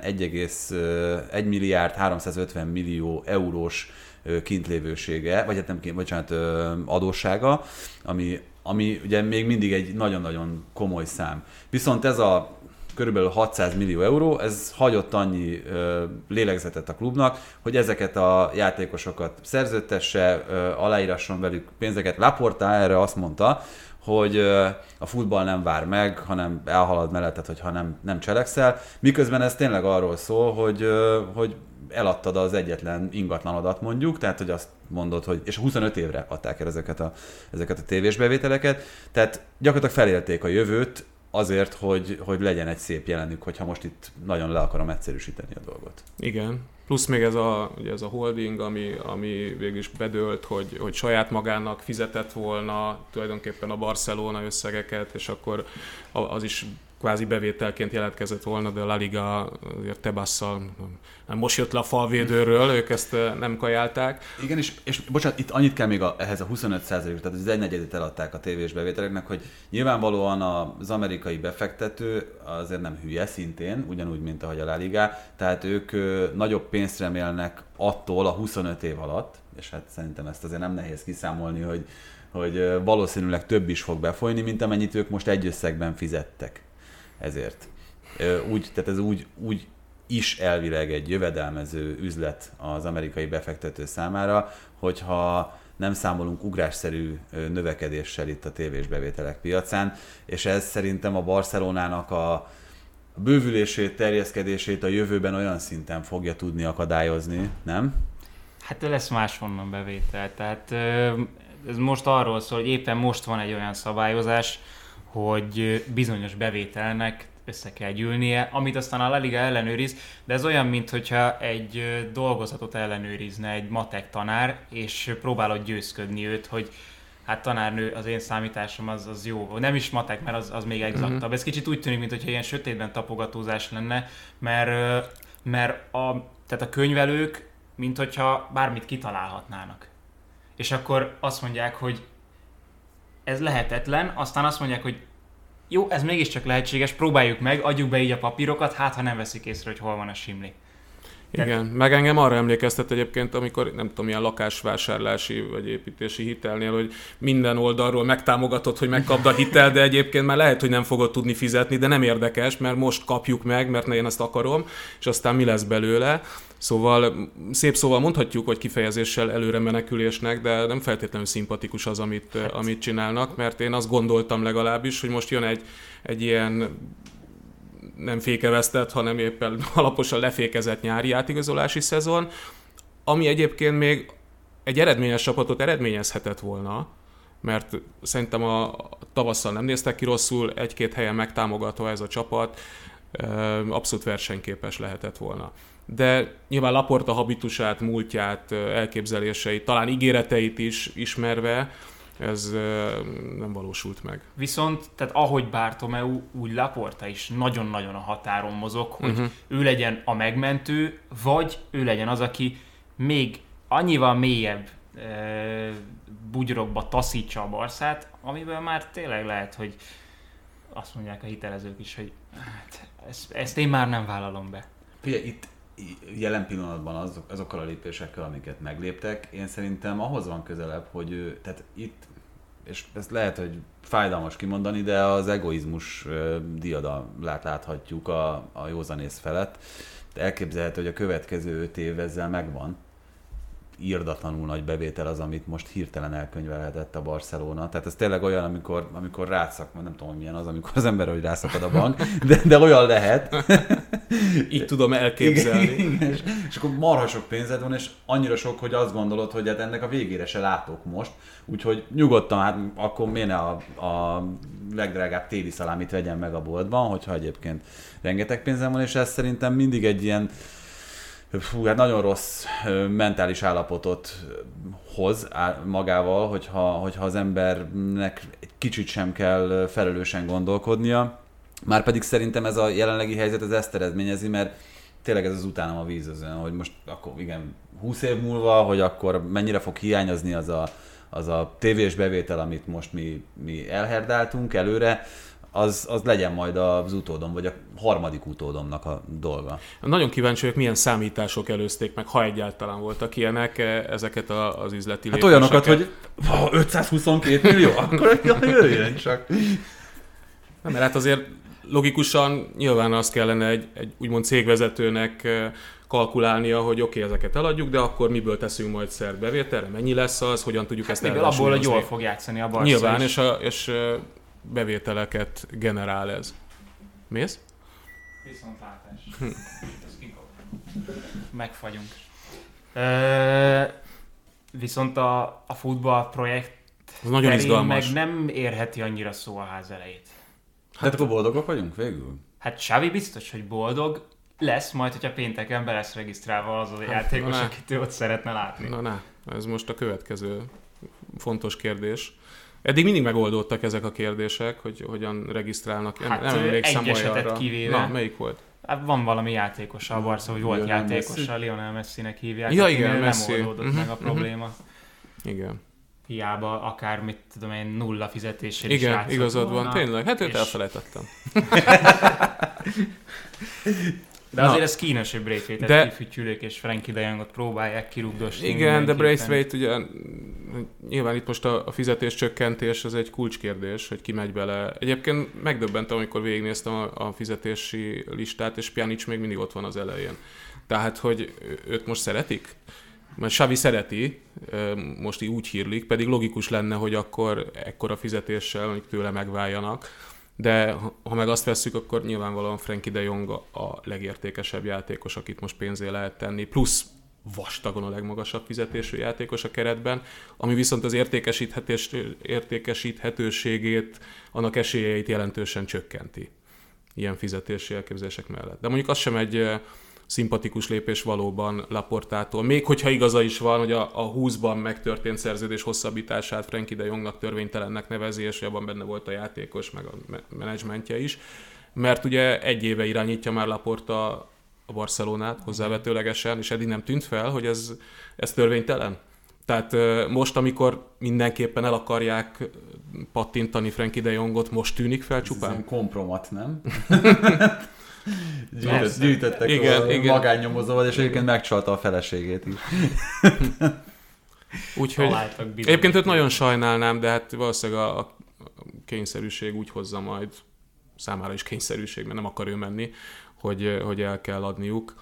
egy milliárd háromszázötven millió eurós kintlévősége, vagy hát nem kint, bocsánat, adóssága, ami, ami ugye még mindig egy nagyon-nagyon komoly szám. Viszont ez a körülbelül hatszáz millió euró, ez hagyott annyi ö, lélegzetet a klubnak, hogy ezeket a játékosokat szerződtesse, ö, aláírasson velük pénzeket. Laporta erre azt mondta, hogy ö, a futball nem vár meg, hanem elhalad melletted, hogyha nem, nem cselekszel. Miközben ez tényleg arról szól, hogy, ö, hogy eladtad az egyetlen ingatlanodat mondjuk, tehát hogy azt mondod, hogy és huszonöt évre adták el ezeket a, ezeket a tévés bevételeket, tehát gyakorlatilag felélték a jövőt, azért, hogy, hogy legyen egy szép jelenük, hogyha most itt nagyon le akarom egyszerűsíteni a dolgot. Igen. Plusz még ez a, ugye ez a holding, ami, ami végül is bedőlt, hogy, hogy saját magának fizetett volna tulajdonképpen a Barcelona összegeket, és akkor az is kvázi bevételként jelentkezett volna, de a La Liga azért Tebasszal nem most jött le a falvédőről, ők ezt nem kajálták. Igen, és, és bocsánat, itt annyit kell még a, ehhez a huszonöt százalékot, tehát az egynegyedét eladták a tévés bevételeknek, hogy nyilvánvalóan az amerikai befektető azért nem hülye szintén, ugyanúgy, mint ahogy a La Liga, tehát ők nagyobb pénzt remélnek attól a huszonöt év alatt, és hát szerintem ezt azért nem nehéz kiszámolni, hogy, hogy valószínűleg több is fog befolyni, mint amennyit ők most egy összegben fizettek. Ezért. Úgy, tehát ez úgy, úgy is elvileg egy jövedelmező üzlet az amerikai befektető számára, hogyha nem számolunk ugrásszerű növekedéssel itt a tévés bevételek piacán, és ez szerintem a Barcelonának a bővülését, terjeszkedését a jövőben olyan szinten fogja tudni akadályozni, nem? Hát lesz máshonnan bevétel, tehát ez most arról szól, hogy éppen most van egy olyan szabályozás, hogy bizonyos bevételnek össze kell gyűlnie, amit aztán a La Liga ellenőriz, de ez olyan, mintha egy dolgozatot ellenőrizne egy matek tanár, és próbálod győzködni őt, hogy hát tanárnő, az én számításom az, az jó. Nem is matek, mert az, az még exaktabb. Mm-hmm. Ez kicsit úgy tűnik, mintha ilyen sötétben tapogatózás lenne, mert, mert a, tehát a könyvelők, mintha bármit kitalálhatnának. És akkor azt mondják, hogy ez lehetetlen, aztán azt mondják, hogy jó, ez mégiscsak lehetséges, próbáljuk meg, adjuk be így a papírokat, hát ha nem veszik észre, hogy hol van a simli. Igen, meg engem arra emlékeztet egyébként, amikor nem tudom, ilyen lakásvásárlási vagy építési hitelnél, hogy minden oldalról megtámogatod, hogy megkapd a hitel, de egyébként már lehet, hogy nem fogod tudni fizetni, de nem érdekes, mert most kapjuk meg, mert én ezt akarom, és aztán mi lesz belőle. Szóval szép szóval mondhatjuk, hogy kifejezéssel előre menekülésnek, de nem feltétlenül szimpatikus az, amit, hát. amit csinálnak, mert én azt gondoltam legalábbis, hogy most jön egy, egy ilyen nem fékevesztett, hanem éppen alaposan lefékezett nyári átigazolási szezon, ami egyébként még egy eredményes csapatot eredményezhetett volna, mert szerintem a tavasszal nem néztek ki rosszul, egy-két helyen megtámogatva ez a csapat, abszolút versenyképes lehetett volna. De nyilván Laporta habitusát, múltját, elképzeléseit, talán ígéreteit is ismerve, ez nem valósult meg. Viszont, tehát ahogy Bartomeu, úgy Laporta is nagyon-nagyon a határon mozog, hogy uh-huh. ő legyen a megmentő, vagy ő legyen az, aki még annyival mélyebb e, bugyrokba taszítsa a Barszát, amiből már tényleg lehet, hogy azt mondják a hitelezők is, hogy hát, ezt, ezt én már nem vállalom be. Figyelj, itt jelen pillanatban azok, azokkal a lépésekkel, amiket megléptek, én szerintem ahhoz van közelebb, hogy ő, tehát itt, és ezt lehet, hogy fájdalmas kimondani, de az egoizmus diadalát láthatjuk a, a józanész felett. De elképzelhető, hogy a következő öt év ezzel megvan. Irdatlanul nagy bevétel az, amit most hirtelen elkönyvelhetett a Barcelona. Tehát ez tényleg olyan, amikor, amikor rátszak, nem tudom, hogy milyen az, amikor az ember, hogy rászakad a bank, de, de olyan lehet. Így tudom elképzelni. Igen, igen, és, és akkor marha sok pénzed van, és annyira sok, hogy azt gondolod, hogy hát ennek a végére se látok most. Úgyhogy nyugodtan, hát akkor miért ne a, a legdrágább téli szalámit vegyen meg a boltban, hogyha egyébként rengeteg pénzem van, és ez szerintem mindig egy ilyen Fú, hát nagyon rossz mentális állapotot hoz magával, hogyha, hogyha az embernek egy kicsit sem kell felelősen gondolkodnia. Márpedig szerintem ez a jelenlegi helyzet ez ezt eredményezi, mert tényleg ez az utánam a vízözön, hogy most akkor igen, húsz év múlva, hogy akkor mennyire fog hiányozni az a, az a tévés bevétel, amit most mi, mi elherdáltunk előre, Az, az legyen majd az utódom, vagy a harmadik utódomnak a dolga. Nagyon kíváncsi vagyok, milyen számítások előzték meg, ha egyáltalán voltak ilyenek, ezeket az üzleti hát lépéseket. Hát olyanokat, hogy ötszázhuszonkét millió, akkor jöjjön csak. Nem, mert hát azért logikusan nyilván azt kellene egy, egy úgymond cégvezetőnek kalkulálnia, hogy oké, okay, ezeket eladjuk, de akkor miből teszünk majd szert bevételre, mennyi lesz az, hogyan tudjuk hát ezt ellensúlyozni. Abból, hogy jól fog játszani a Barca. Nyilván, és, a, és bevételeket generál ez. Mész? Viszontlátás. Megfagyunk. E, viszont a, a futball projekt nagyon izgalmas. Meg nem érheti annyira szó a ház elejét. Hát akkor boldogok vagyunk végül? Hát Xavi biztos, hogy boldog lesz, majd hogyha pénteken be lesz regisztrálva az a hát, játékos, akit ő ott szeretne látni. Na, na, ez most a következő fontos kérdés. Eddig mindig megoldódtak ezek a kérdések, hogy hogyan regisztrálnak. Hát nem emlékszem egy esetet kivéve. Na, melyik volt? Hát van valami játékosa a Barca, hogy volt Lionel játékosa, Messi. Lionel Messi-nek hívják. Ja, igen, Messi. Nem oldódott uh-huh, meg a probléma. Uh-huh. Igen. Hiába akár, mit tudom én, nulla fizetéssel is igen, játszott igazad volna. van, tényleg. Hát őt és... elfelejtettem. De azért ez kínos, hogy Braithwaite-et de... kifütyülik, és Frankie de Jongot próbálják kirugdosni. Igen, de Braithwaite ugye nyilván itt most a fizetés csökkentés az egy kulcskérdés, hogy ki megy bele. Egyébként megdöbbentem, amikor végignéztem a, a fizetési listát, és Pjanic még mindig ott van az elején. Tehát, hogy őt most szeretik? Mert Xavi szereti, most így úgy hírlik, pedig logikus lenne, hogy akkor ekkora fizetéssel mondjuk tőle megváljanak. De ha meg azt vesszük, akkor nyilvánvalóan Frankie de Jong a legértékesebb játékos, akit most pénzé lehet tenni, plusz vastagon a legmagasabb fizetésű játékos a keretben, ami viszont az értékesíthetős, értékesíthetőségét, annak esélyeit jelentősen csökkenti ilyen fizetési elképzelések mellett. De mondjuk az sem egy szimpatikus lépés valóban Laportától. Még hogyha igaza is van, hogy a, a húszban megtörtént szerződés hosszabbítását Frankie de Jongnak törvénytelennek nevezi, és abban benne volt a játékos, meg a menedzsmentje is. Mert ugye egy éve irányítja már Laporta a Barcelonát hozzávetőlegesen, és eddig nem tűnt fel, hogy ez, ez törvénytelen. Tehát most, amikor mindenképpen el akarják pattintani Frankie de Jongot, most tűnik fel csupán? Ez kompromat, nem? Gyűjtött, gyűjtöttek igen, a igen. magánnyomozóval, és egyébként megcsalta a feleségét is. Úgyhogy egyébként őt nagyon sajnálnám, de hát valószínűleg a, a kényszerűség úgy hozza majd, számára is kényszerűség, mert nem akar ő menni, hogy, hogy el kell adniuk.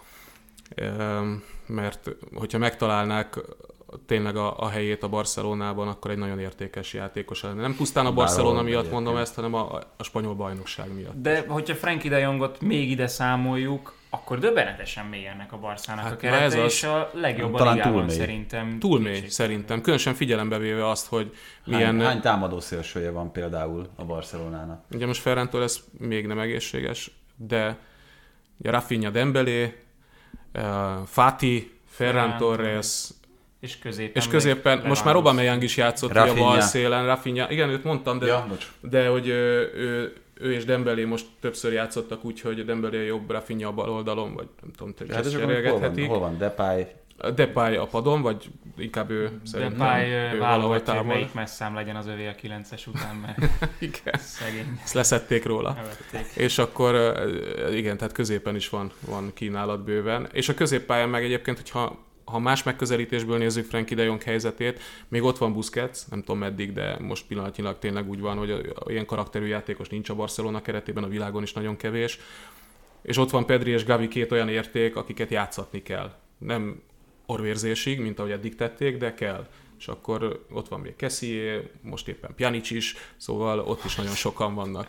Mert hogyha megtalálnák tényleg a, a helyét a Barcelonában, akkor egy nagyon értékes játékos lenne. Nem pusztán a Barcelona miatt mondom ezt, hanem a, a spanyol bajnokság miatt. De hogyha Frankie de Jongot még ide számoljuk, akkor döbbenetesen mélyennek a Barszának Hát a kerete, ez az- és a legjobb a talán ligában túl mély. szerintem. Túl mély kétségtelen. szerintem, különösen figyelembe véve azt, hogy milyen... Hány, hány támadó szélsője van például a Barcelonának? Ugye most Ferran Torres még nem egészséges, de ugye Rafinha, Dembélé, uh, Fati, Ferran Ferran Torres, És középen. és középen meg most már Aubameyang is játszott ugye a Rafinha. bal szélen, Rafinha, igen, őt mondtam, de, Ja, bocs. de hogy ő, ő, ő és Dembélé most többször játszottak úgy, hogy Dembélé a jobb, Rafinha a bal oldalon, vagy nem tudom, hogy Hát ezt és akkor hol van, cserélgethetik. hol van Depay? Depay a padon, vagy inkább ő szerintem Depay ő valahol válogatja, hogy támad. melyik messzám legyen az övé a kilences után, mert Igen, szegény. ezt leszették róla. Nevették. És akkor uh, igen, tehát középen is van, van kínálat bőven. És a középpályán meg egyébként, hogyha ha más megközelítésből nézzük Frenkie de Jong helyzetét, még ott van Busquets, nem tudom meddig, de most pillanatnyilag tényleg úgy van, hogy a, a, ilyen karakterű játékos nincs a Barcelona keretében, a világon is nagyon kevés. És ott van Pedri és Gavi, két olyan érték, akiket játszatni kell. Nem orvérzésig, mint ahogy eddig tették, de kell. És akkor ott van még Kessié, most éppen Pjanic is, szóval ott is nagyon sokan vannak.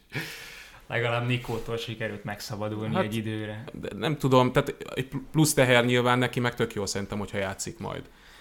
Legalább Nikótól sikerült megszabadulni Hát- egy időre. De nem tudom, tehát egy plusz teher nyilván neki, meg tök jó szerintem, hogyha játszik majd.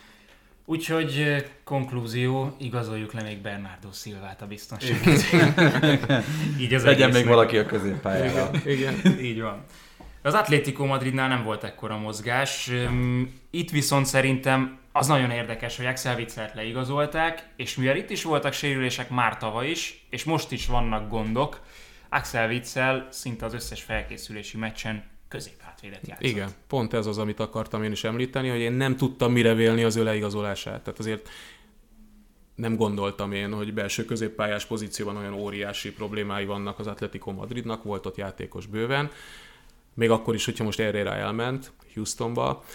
Úgyhogy eh, konklúzió, igazoljuk le még Bernardo Silvát a biztonságot. Így az Legyen még egésznek. valaki a középpályára. Igen. Így van. Az Atlético Madridnál nem volt ekkora mozgás. Üm, Itt viszont szerintem az nagyon érdekes, hogy Axel Witzelt leigazolták, és mivel itt is voltak sérülések már tavaly is, és most is vannak gondok, Axel Witsel szinte az összes felkészülési meccsen középhátvédet játszott. Igen, pont ez az, amit akartam én is említeni, hogy én nem tudtam mire vélni az ő leigazolását. Tehát azért nem gondoltam én, hogy belső középpályás pozícióban olyan óriási problémái vannak az Atlético Madridnak, volt ott játékos bőven, még akkor is, hogyha most Herrera elment Houstonba,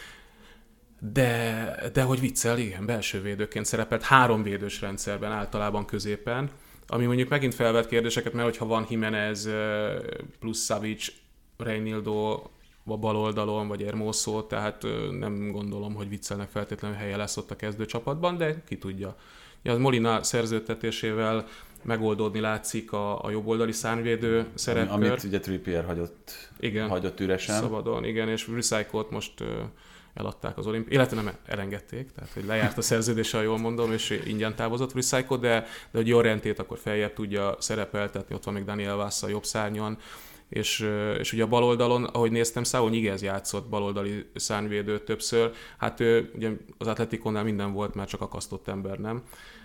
de, de hogy Witsel, igen, belső védőként szerepelt három védős rendszerben, általában középen, ami mondjuk megint felvet kérdéseket, mert hogyha van Jimenez plusz Savic, Reinildo a bal oldalon, vagy Hermoso, tehát nem gondolom, hogy Witzelnek feltétlenül helye lesz ott a kezdőcsapatban, de ki tudja. Ja, az Molina szerződtetésével megoldódni látszik a, a jobboldali szárnyvédő szerepkör. Amit ugye Trippier hagyott, Igen. hagyott üresen. Szabadon, igen, és Recycle-t most ö, eladták az olimpi... Illetve nem elengedték, tehát hogy lejárt a szerződése, ha jól mondom, és ingyen távozott Recycle, de, de hogy Llorentét akkor feljebb tudja szerepeltetni, ott van még Daniel Vassa a jobb szárnyon, és, ö, és ugye a bal oldalon, ahogy néztem, Saúl Ñíguez játszott baloldali szárnyvédő többször, hát ő, ugye az Atleticónál minden volt, már csak akasztott ember, nem?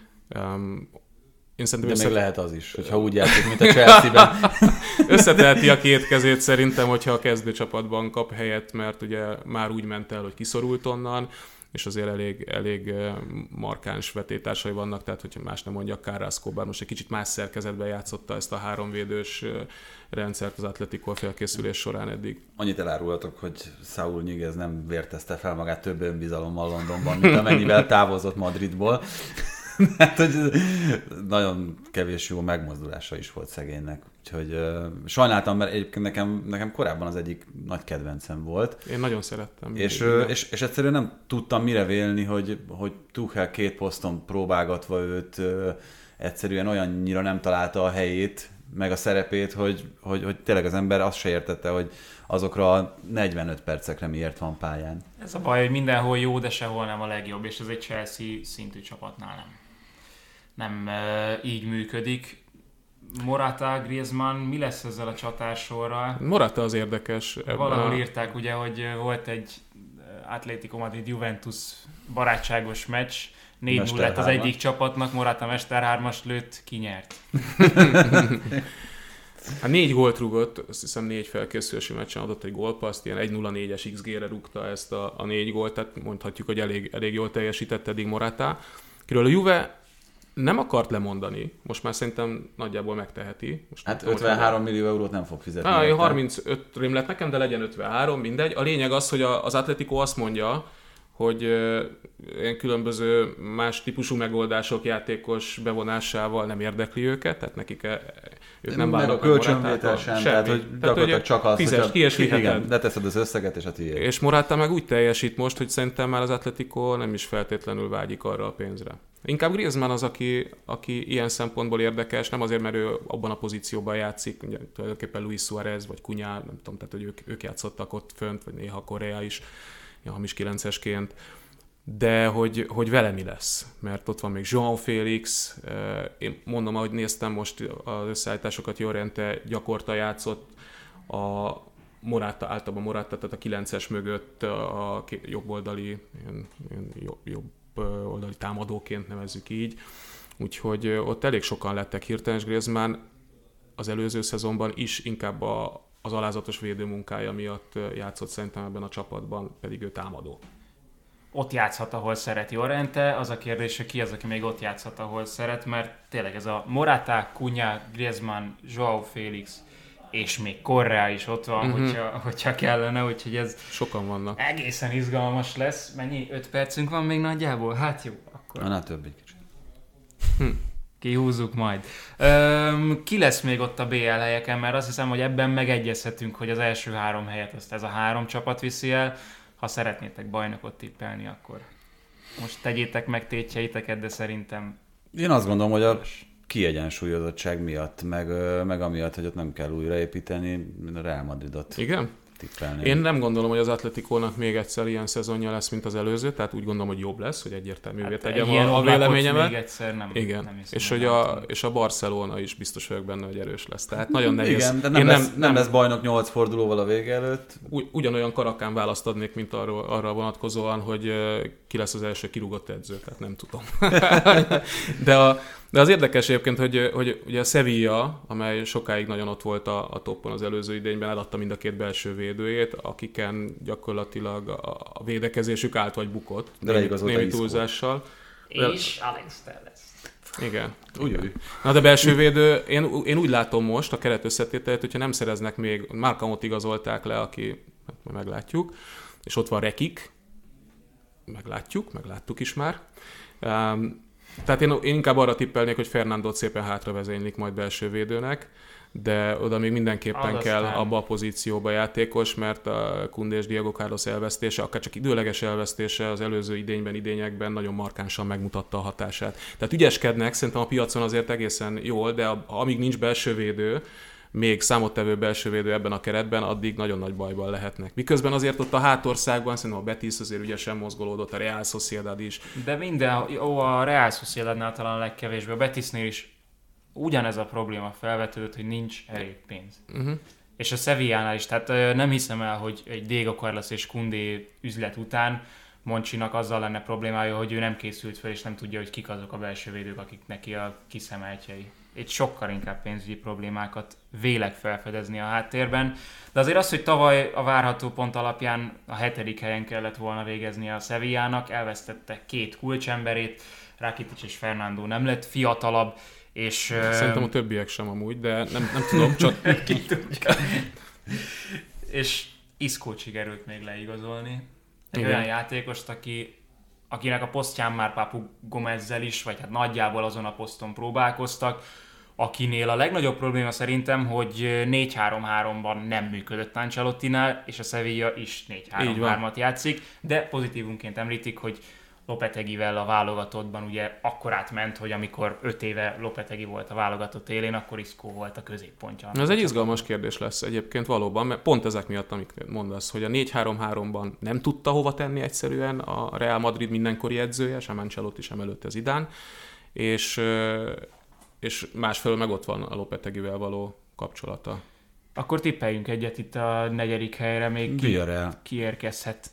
Um, Én De még össze... lehet az is, hogyha úgy játszik, mint a Chelsea-ben. Összeteheti a két kezét szerintem, hogyha a kezdőcsapatban kap helyet, mert ugye már úgy ment el, hogy kiszorult onnan, és azért elég, elég markáns vetétársai vannak, tehát hogyha más nem mondjak, Carrasco, bár most egy kicsit más szerkezetben játszotta ezt a háromvédős rendszert az Atletico felkészülés során eddig. Annyit elárulhatok, hogy Saúl Ñíguez nem vértezte fel magát több önbizalommal Londonban, mint amennyivel távozott Madridból. Hát, hogy nagyon kevés jó megmozdulása is volt szegénynek. Úgyhogy uh, sajnáltam, mert egyébként nekem, nekem korábban az egyik nagy kedvencem volt. Én nagyon szerettem. És, uh, és, és egyszerűen nem tudtam mire vélni, hogy, hogy Tuchel két poszton próbálgatva őt uh, egyszerűen olyannyira nem találta a helyét, meg a szerepét, hogy, hogy, hogy tényleg az ember azt se értette, hogy azokra a negyvenöt percekre miért van pályán. Ez a baj, hogy mindenhol jó, de sehol nem a legjobb, és ez egy Chelsea szintű csapatnál nem. Nem e, így működik. Morata, Griezmann, mi lesz ezzel a csatársorral? Morata az érdekes. Valahol a... írták ugye, hogy volt egy Atlético Madrid-Juventus barátságos meccs, négy null lett az egyik csapatnak, Morata mesterhármast lőtt, ki nyert? Hát négy gólt rúgott, azt hiszem négy felkészülési meccsen adott egy gólpaszt, ilyen egy nulla négyes iksz gé-re rúgta ezt a, a négy gólt, tehát mondhatjuk, hogy elég, elég jól teljesített eddig Morata. Kiről a Juve nem akart lemondani, most már szerintem nagyjából megteheti. Most Hát tudom, ötvenhárom millió eurót nem fog fizetni. Ah, harmincöt rém lett nekem, de legyen ötvenhárom, mindegy. A lényeg az, hogy az Atletico azt mondja, hogy ilyen különböző más típusú megoldások játékos bevonásával nem érdekli őket, tehát nekik ők nem meg a kölcsönvétel sem, tehát hogy gyakorlatilag csak az, fizes ki és viheted. Igen, leteszed az összeget és a tiéd. És Morata meg úgy teljesít most, hogy szerintem már az Atletico nem is feltétlenül vágyik arra a pénzre. Inkább Griezmann az, aki, aki ilyen szempontból érdekes, nem azért, mert ő abban a pozícióban játszik, ugye, tulajdonképpen Luis Suárez vagy Cunha, nem tudom, tehát hogy ők, ők játszottak ott fönt, vagy néha Korea is, ja, hamis kilencesként, de hogy, hogy vele mi lesz, mert ott van még João Félix, én mondom, ahogy néztem most az összeállításokat, Llorente gyakorta játszott, a Morata, általában Morata, tehát a kilences mögött a jobboldali, ilyen, ilyen jobb oldali támadóként nevezzük így, úgyhogy ott elég sokan lettek hirtelen, és Griezmann az előző szezonban is inkább a, az alázatos védőmunkája miatt játszott szerintem ebben a csapatban, pedig ő támadó. Ott játszhat, ahol szeret Llorente, az a kérdés, hogy ki az, aki még ott játszhat, ahol szeret, mert tényleg ez a Morata, Cunha, Griezmann, João Félix, és még Correa is ott van, uh-huh. hogyha, hogyha kellene, úgyhogy ez sokan vannak. Egészen izgalmas lesz. Mennyi? öt percünk van még nagyjából? Hát jó, akkor. Na, több egy kicsit. Hm. Kihúzzuk majd. Öm, ki lesz még ott a bé el helyeken, mert azt hiszem, hogy ebben megegyezhetünk, hogy az első három helyet azt ez a három csapat viszi el. Ha szeretnétek bajnokot tippelni, akkor most tegyétek meg tétjeiteket, de szerintem... Én azt gondolom, hogy a kiegyensúlyozottság miatt, meg, meg amiatt, hogy ott nem kell újraépíteni, a Real Madridot Igen? tippelni. Én nem gondolom, hogy az Atleticónak még egyszer ilyen szezonja lesz, mint az előző, tehát úgy gondolom, hogy jobb lesz, hogy egyértelművé hát tegyem a, a véleményemet. Még egyszer nem, Igen, nem és, hogy a, és a Barcelona is biztos vagyok benne, hogy erős lesz. Tehát nagyon nehéz. Igen, de nem, Én lesz, nem, nem, nem lesz bajnok nyolc fordulóval a vége előtt. Ugy, ugyanolyan karakán választ adnék, mint arra, arra vonatkozóan, hogy ki lesz az első kirúgott edző, tehát nem tudom. de, a, de az érdekes egyébként, hogy, hogy ugye a Sevilla, amely sokáig nagyon ott volt a, a toppon az előző idényben, eladta mind a két belső védőjét, akiken gyakorlatilag a, a védekezésük állt vagy bukott, de némi, némi túlzással. És Alex Telles. Igen. Úgy, úgy. Na de belső védő, én, én úgy látom most a keret összetételét, hogyha nem szereznek még, Markamot igazolták le, aki, hát meglátjuk, és ott van Rekik, meglátjuk, megláttuk is már. Um, tehát én, én inkább arra tippelnék, hogy Fernandot szépen hátra vezénylik majd belső védőnek, de oda még mindenképpen Aztán. kell abba a pozícióba játékos, mert a Koundé és Diego Carlos elvesztése, akár csak időleges elvesztése az előző idényben, idényekben nagyon markánsan megmutatta a hatását. Tehát ügyeskednek, szerintem a piacon azért egészen jól, de amíg nincs belső védő, még számottevő belső védő ebben a keretben, addig nagyon nagy bajban lehetnek. Miközben azért ott a hátországban szerintem a Betis azért ügyesen mozgolódott, a Real Sociedad is. De minden, jó, a Real Sociedadnál talán a legkevésbé, a Betisnél is ugyanez a probléma felvetődött, hogy nincs elég pénz. Uh-huh. És a Sevillánál is, tehát nem hiszem el, hogy egy Diego Carlos és Koundé üzlet után Moncsinak azzal lenne problémája, hogy ő nem készült fel, és nem tudja, hogy kik azok a belső védők, akik neki a kiszemeltjei. Itt sokkal inkább pénzügyi problémákat vélek felfedezni a háttérben. De azért az, hogy tavaly a várható pont alapján a hetedik helyen kellett volna végezni a Sevillának, elvesztette két kulcsemberét, Rakitic és Fernando nem lett fiatalabb, és... Szerintem a többiek sem amúgy, de nem, nem tudom, csak... Ki tudja. És Iscót sikerült még leigazolni. Egy Igen. olyan játékost, aki, akinek a posztján már Papu Gomezzel is, vagy hát nagyjából azon a poszton próbálkoztak, akinél a legnagyobb probléma szerintem, hogy négy három háromban nem működött Ancelottinál, és a Sevilla is négy három hármat játszik, de pozitívunként említik, hogy Lopetegivel a válogatottban ugye akkor átment, hogy amikor öt éve Lopetegi volt a válogatott élén, akkor Isco volt a középpontja. Ez egy izgalmas kérdés lesz egyébként valóban, mert pont ezek miatt, amit mondasz, hogy a négy három háromban nem tudta hova tenni egyszerűen a Real Madrid mindenkori edzője, sem Ancelotti, sem előtte Zidane, és, és másfelől meg ott van a Lopetegivel való kapcsolata. Akkor tippeljünk egyet itt a negyedik helyre, még ki, kiérkezhet.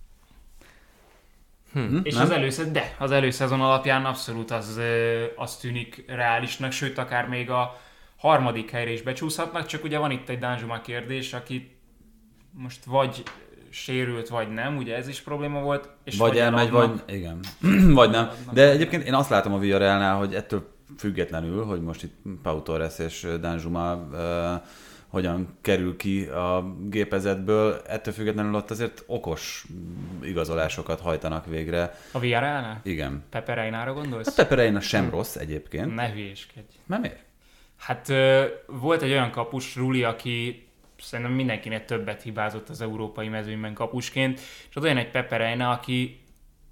Hmm, és az előszezon, de az előszezon alapján abszolút az, az tűnik reálisnak, sőt akár még a harmadik helyre is becsúszhatnak, csak ugye van itt egy Danjuma kérdés, aki most vagy sérült, vagy nem, ugye ez is probléma volt. És vagy, vagy elmegy, vagy igen. vagy nem. De egyébként én azt látom a Villarrealnál, hogy ettől függetlenül, hogy most itt Pau Torres és Danjuma uh, hogyan kerül ki a gépezetből, ettől függetlenül ott azért okos igazolásokat hajtanak végre. A Villarrealnál? Igen. Pepe Reinára gondolsz? A Pepe Reina sem rossz egyébként. Ne hülyéskedj. Nem miért? Hát ö, volt egy olyan kapus, Rulli, aki szerintem mindenkinek többet hibázott az európai mezőnyben kapusként, és ott olyan egy Pepe Reina, aki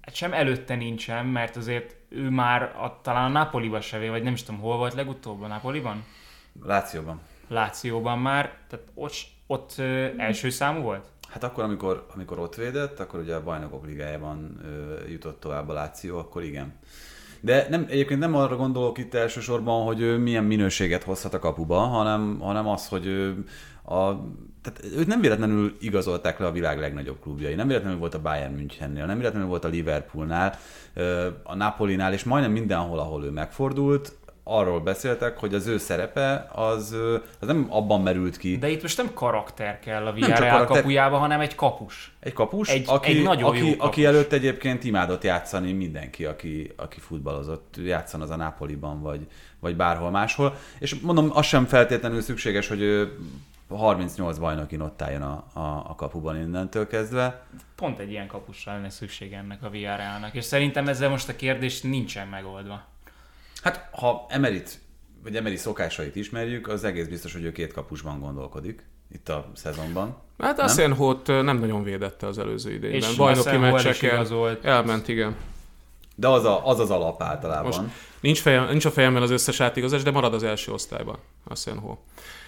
hát sem előtte nincsen, mert azért ő már a, talán a Napoliban se, vagy nem is tudom, hol volt legutóbb, a Napoliban? Lációban. Lációban már, tehát ott, ott ö, első számú volt? Hát akkor, amikor, amikor ott védett, akkor ugye a Bajnokok Ligájában ö, jutott tovább a Láció, akkor igen. De nem, egyébként nem arra gondolok itt elsősorban, hogy ő milyen minőséget hozhat a kapuba, hanem, hanem az, hogy ő, a, tehát őt nem véletlenül igazolták le a világ legnagyobb klubjai. Nem véletlenül volt a Bayern Münchennél, nem véletlenül volt a Liverpoolnál, a Napolinál, és majdnem mindenhol, ahol ő megfordult, arról beszéltek, hogy az ő szerepe az, az nem abban merült ki. De itt most nem karakter kell a Villarreal kapujába, hanem egy kapus. Egy kapus, egy, aki, egy nagyon aki, jó kapus. aki előtt egyébként imádott játszani mindenki, aki, aki futballozott, játszan az a Napoliban, vagy, vagy bárhol máshol. És mondom, az sem feltétlenül szükséges, hogy ő harmincnyolc bajnokin ott álljon a, a, a kapuban innentől kezdve. Pont egy ilyen kapusra lenne szükség ennek a Villarrealnak, és szerintem ezzel most a kérdés nincsen megoldva. Hát, ha Emeryt, vagy Emery szokásait ismerjük, az egész biztos, hogy ő két kapusban gondolkodik itt a szezonban. Hát Asenhót nem nagyon védette az előző idényben. És bajnoki meccseken elment, igen. De az, a, az az alap általában. Most nincs, fejem, nincs a fejemben az összes átigazás, de marad az első osztályban Asenhó.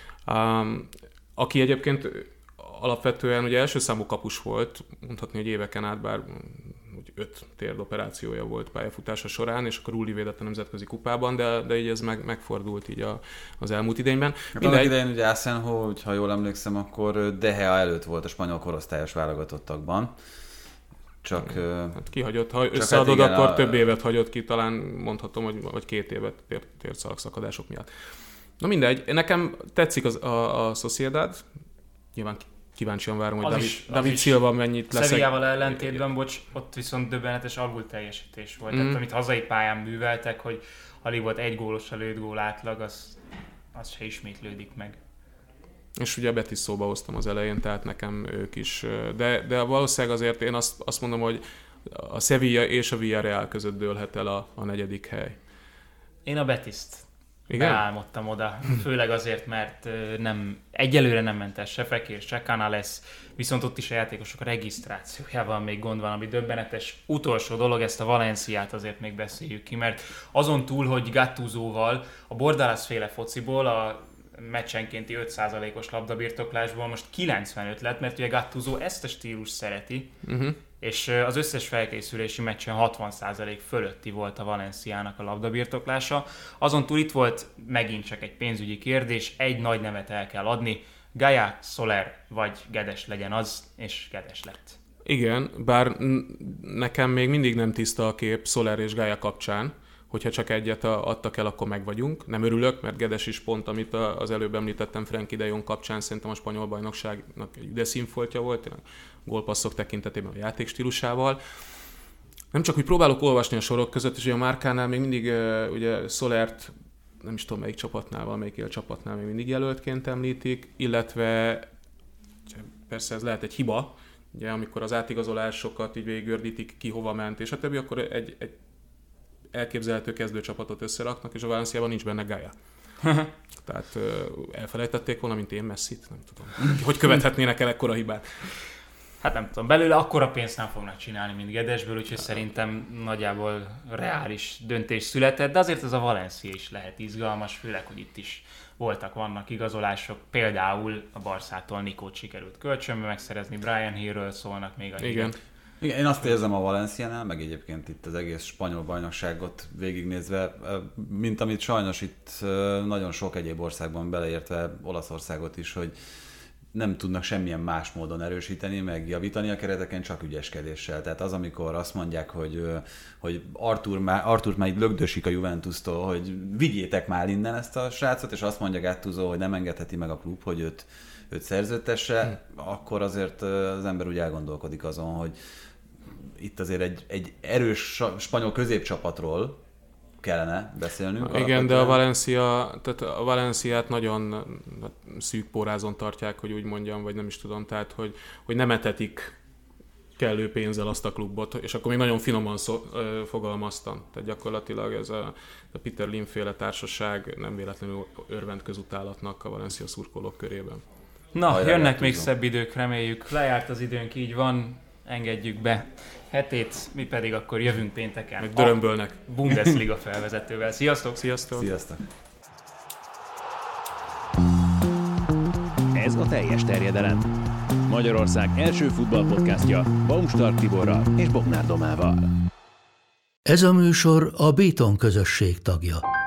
Um, aki egyébként alapvetően ugye első számú kapus volt, mondhatni, hogy éveken át, bár hogy öt térdoperációja volt pályafutása során, és akkor Rulli védett a nemzetközi kupában, de, de így ez meg, megfordult így a, az elmúlt idényben. Hát annak idején ugye Asenhó, ha jól emlékszem, akkor De Gea előtt volt a spanyol korosztályos válogatottakban. Csak... Hát kihagyott, ha összeadod, hát akkor a... több évet hagyott ki, talán mondhatom, hogy vagy két évet tér, térszalagszakadások miatt. Na mindegy, nekem tetszik az, a, a Sociedad, nyilván kíváncsian várom, hogy az David, is, David Silva mennyit lesz. Sevillával ellentétben, bocs, ott viszont döbbenetes alul teljesítés volt. Mm. Tehát amit hazai pályán műveltek, hogy alig volt egy gólos, a lőtt gól átlag, az, az se ismétlődik meg. És ugye a Betis szóba hoztam az elején, tehát nekem ők is. De, de valószínűleg azért én azt, azt mondom, hogy a Sevilla és a Villarreal között dőlhet el a, a negyedik hely. Én a Betist beálmodtam oda, főleg azért, mert nem, egyelőre nem ment el se Fekir, se Canales, viszont ott is a játékosok regisztrációjával még gond van, ami döbbenetes. Utolsó dolog, ezt a Valenciát azért még beszéljük ki, mert azon túl, hogy Gattusoval a Bordalas féle fociból, a meccsenkénti öt százalékos labdabirtoklásból most kilencvenöt lett, mert ugye Gattuso ezt a stílus szereti, uh-huh. és az összes felkészülési meccsen hatvan százalék fölötti volt a Valenciának a labdabirtoklása. Azon túl itt volt megint csak egy pénzügyi kérdés, egy nagy nevet el kell adni, Gaya, Soler vagy Guedes legyen az, és Guedes lett. Igen, bár nekem még mindig nem tiszta a kép Soler és Gaya kapcsán, hogyha csak egyet adtak el, akkor meg vagyunk. Nem örülök, mert Guedes is pont, amit az előbb említettem Frenkie de Jong kapcsán, szerintem a spanyol bajnokságnak egy üde színfoltja volt, a gólpasszok tekintetében a játékstílusával. Nem csak úgy próbálok olvasni a sorok között, és ugye a Márkánál még mindig ugye Solert, nem is tudom melyik csapatnál, valamelyik él csapatnál még mindig jelöltként említik, illetve persze ez lehet egy hiba, ugye, amikor az átigazolásokat így végigördítik, ki hova ment, és a többi, akkor egy, egy elképzelhető kezdőcsapatot összeraknak, és a Valenciában nincs benne Gaya. Tehát elfelejtették volna, mint én Messit, nem tudom. Hogy követhetnének el ekkora hibát? Hát nem tudom, belőle akkora pénzt nem fognak csinálni, mint Guedesből, úgyhogy ja. szerintem nagyjából reális döntés született, de azért ez a Valencia is lehet izgalmas, főleg, hogy itt is voltak, vannak igazolások, például a Barszától Nikót sikerült kölcsönbe megszerezni, Brian Hillről szólnak még a hírek. Igen. Igen, én azt érzem a Valenciánál, meg egyébként itt az egész spanyol bajnokságot végignézve, mint amit sajnos itt nagyon sok egyéb országban beleértve Olaszországot is, hogy nem tudnak semmilyen más módon erősíteni, meg javítani a kereteken, csak ügyeskedéssel. Tehát az, amikor azt mondják, hogy, hogy Artur már, Arturt már így lögdösik a Juventustól, hogy vigyétek már innen ezt a srácot, és azt mondja Gattuso, hogy nem engedheti meg a klub, hogy őt, őt szerződtesse, hmm. akkor azért az ember úgy elgondolkodik azon, hogy itt azért egy, egy erős spanyol középcsapatról kellene beszélnünk. Igen, alapvetően. De a Valencia, tehát a Valenciát nagyon szűk pórázon tartják, hogy úgy mondjam, vagy nem is tudom, tehát hogy, hogy nem etetik kellő pénzzel azt a klubot, és akkor még nagyon finoman szó, ö, fogalmaztam. Tehát gyakorlatilag ez a, a Peter Lim féle társaság nem véletlenül örvend közutálatnak a Valencia szurkolók körében. Na, Hajrá, jönnek még szebb idők, reméljük. Lejárt az időnk, így van, engedjük be. hetét, mi pedig akkor jövünk pénteken. Meg dörömbölnek. Bundesliga felvezetővel. Sziasztok! Sziasztok! Sziasztok! Ez a teljes terjedelem. Magyarország első futballpodcastja Baumstark Tiborral és Bognár Domával. Ez a műsor a Béton közösség tagja.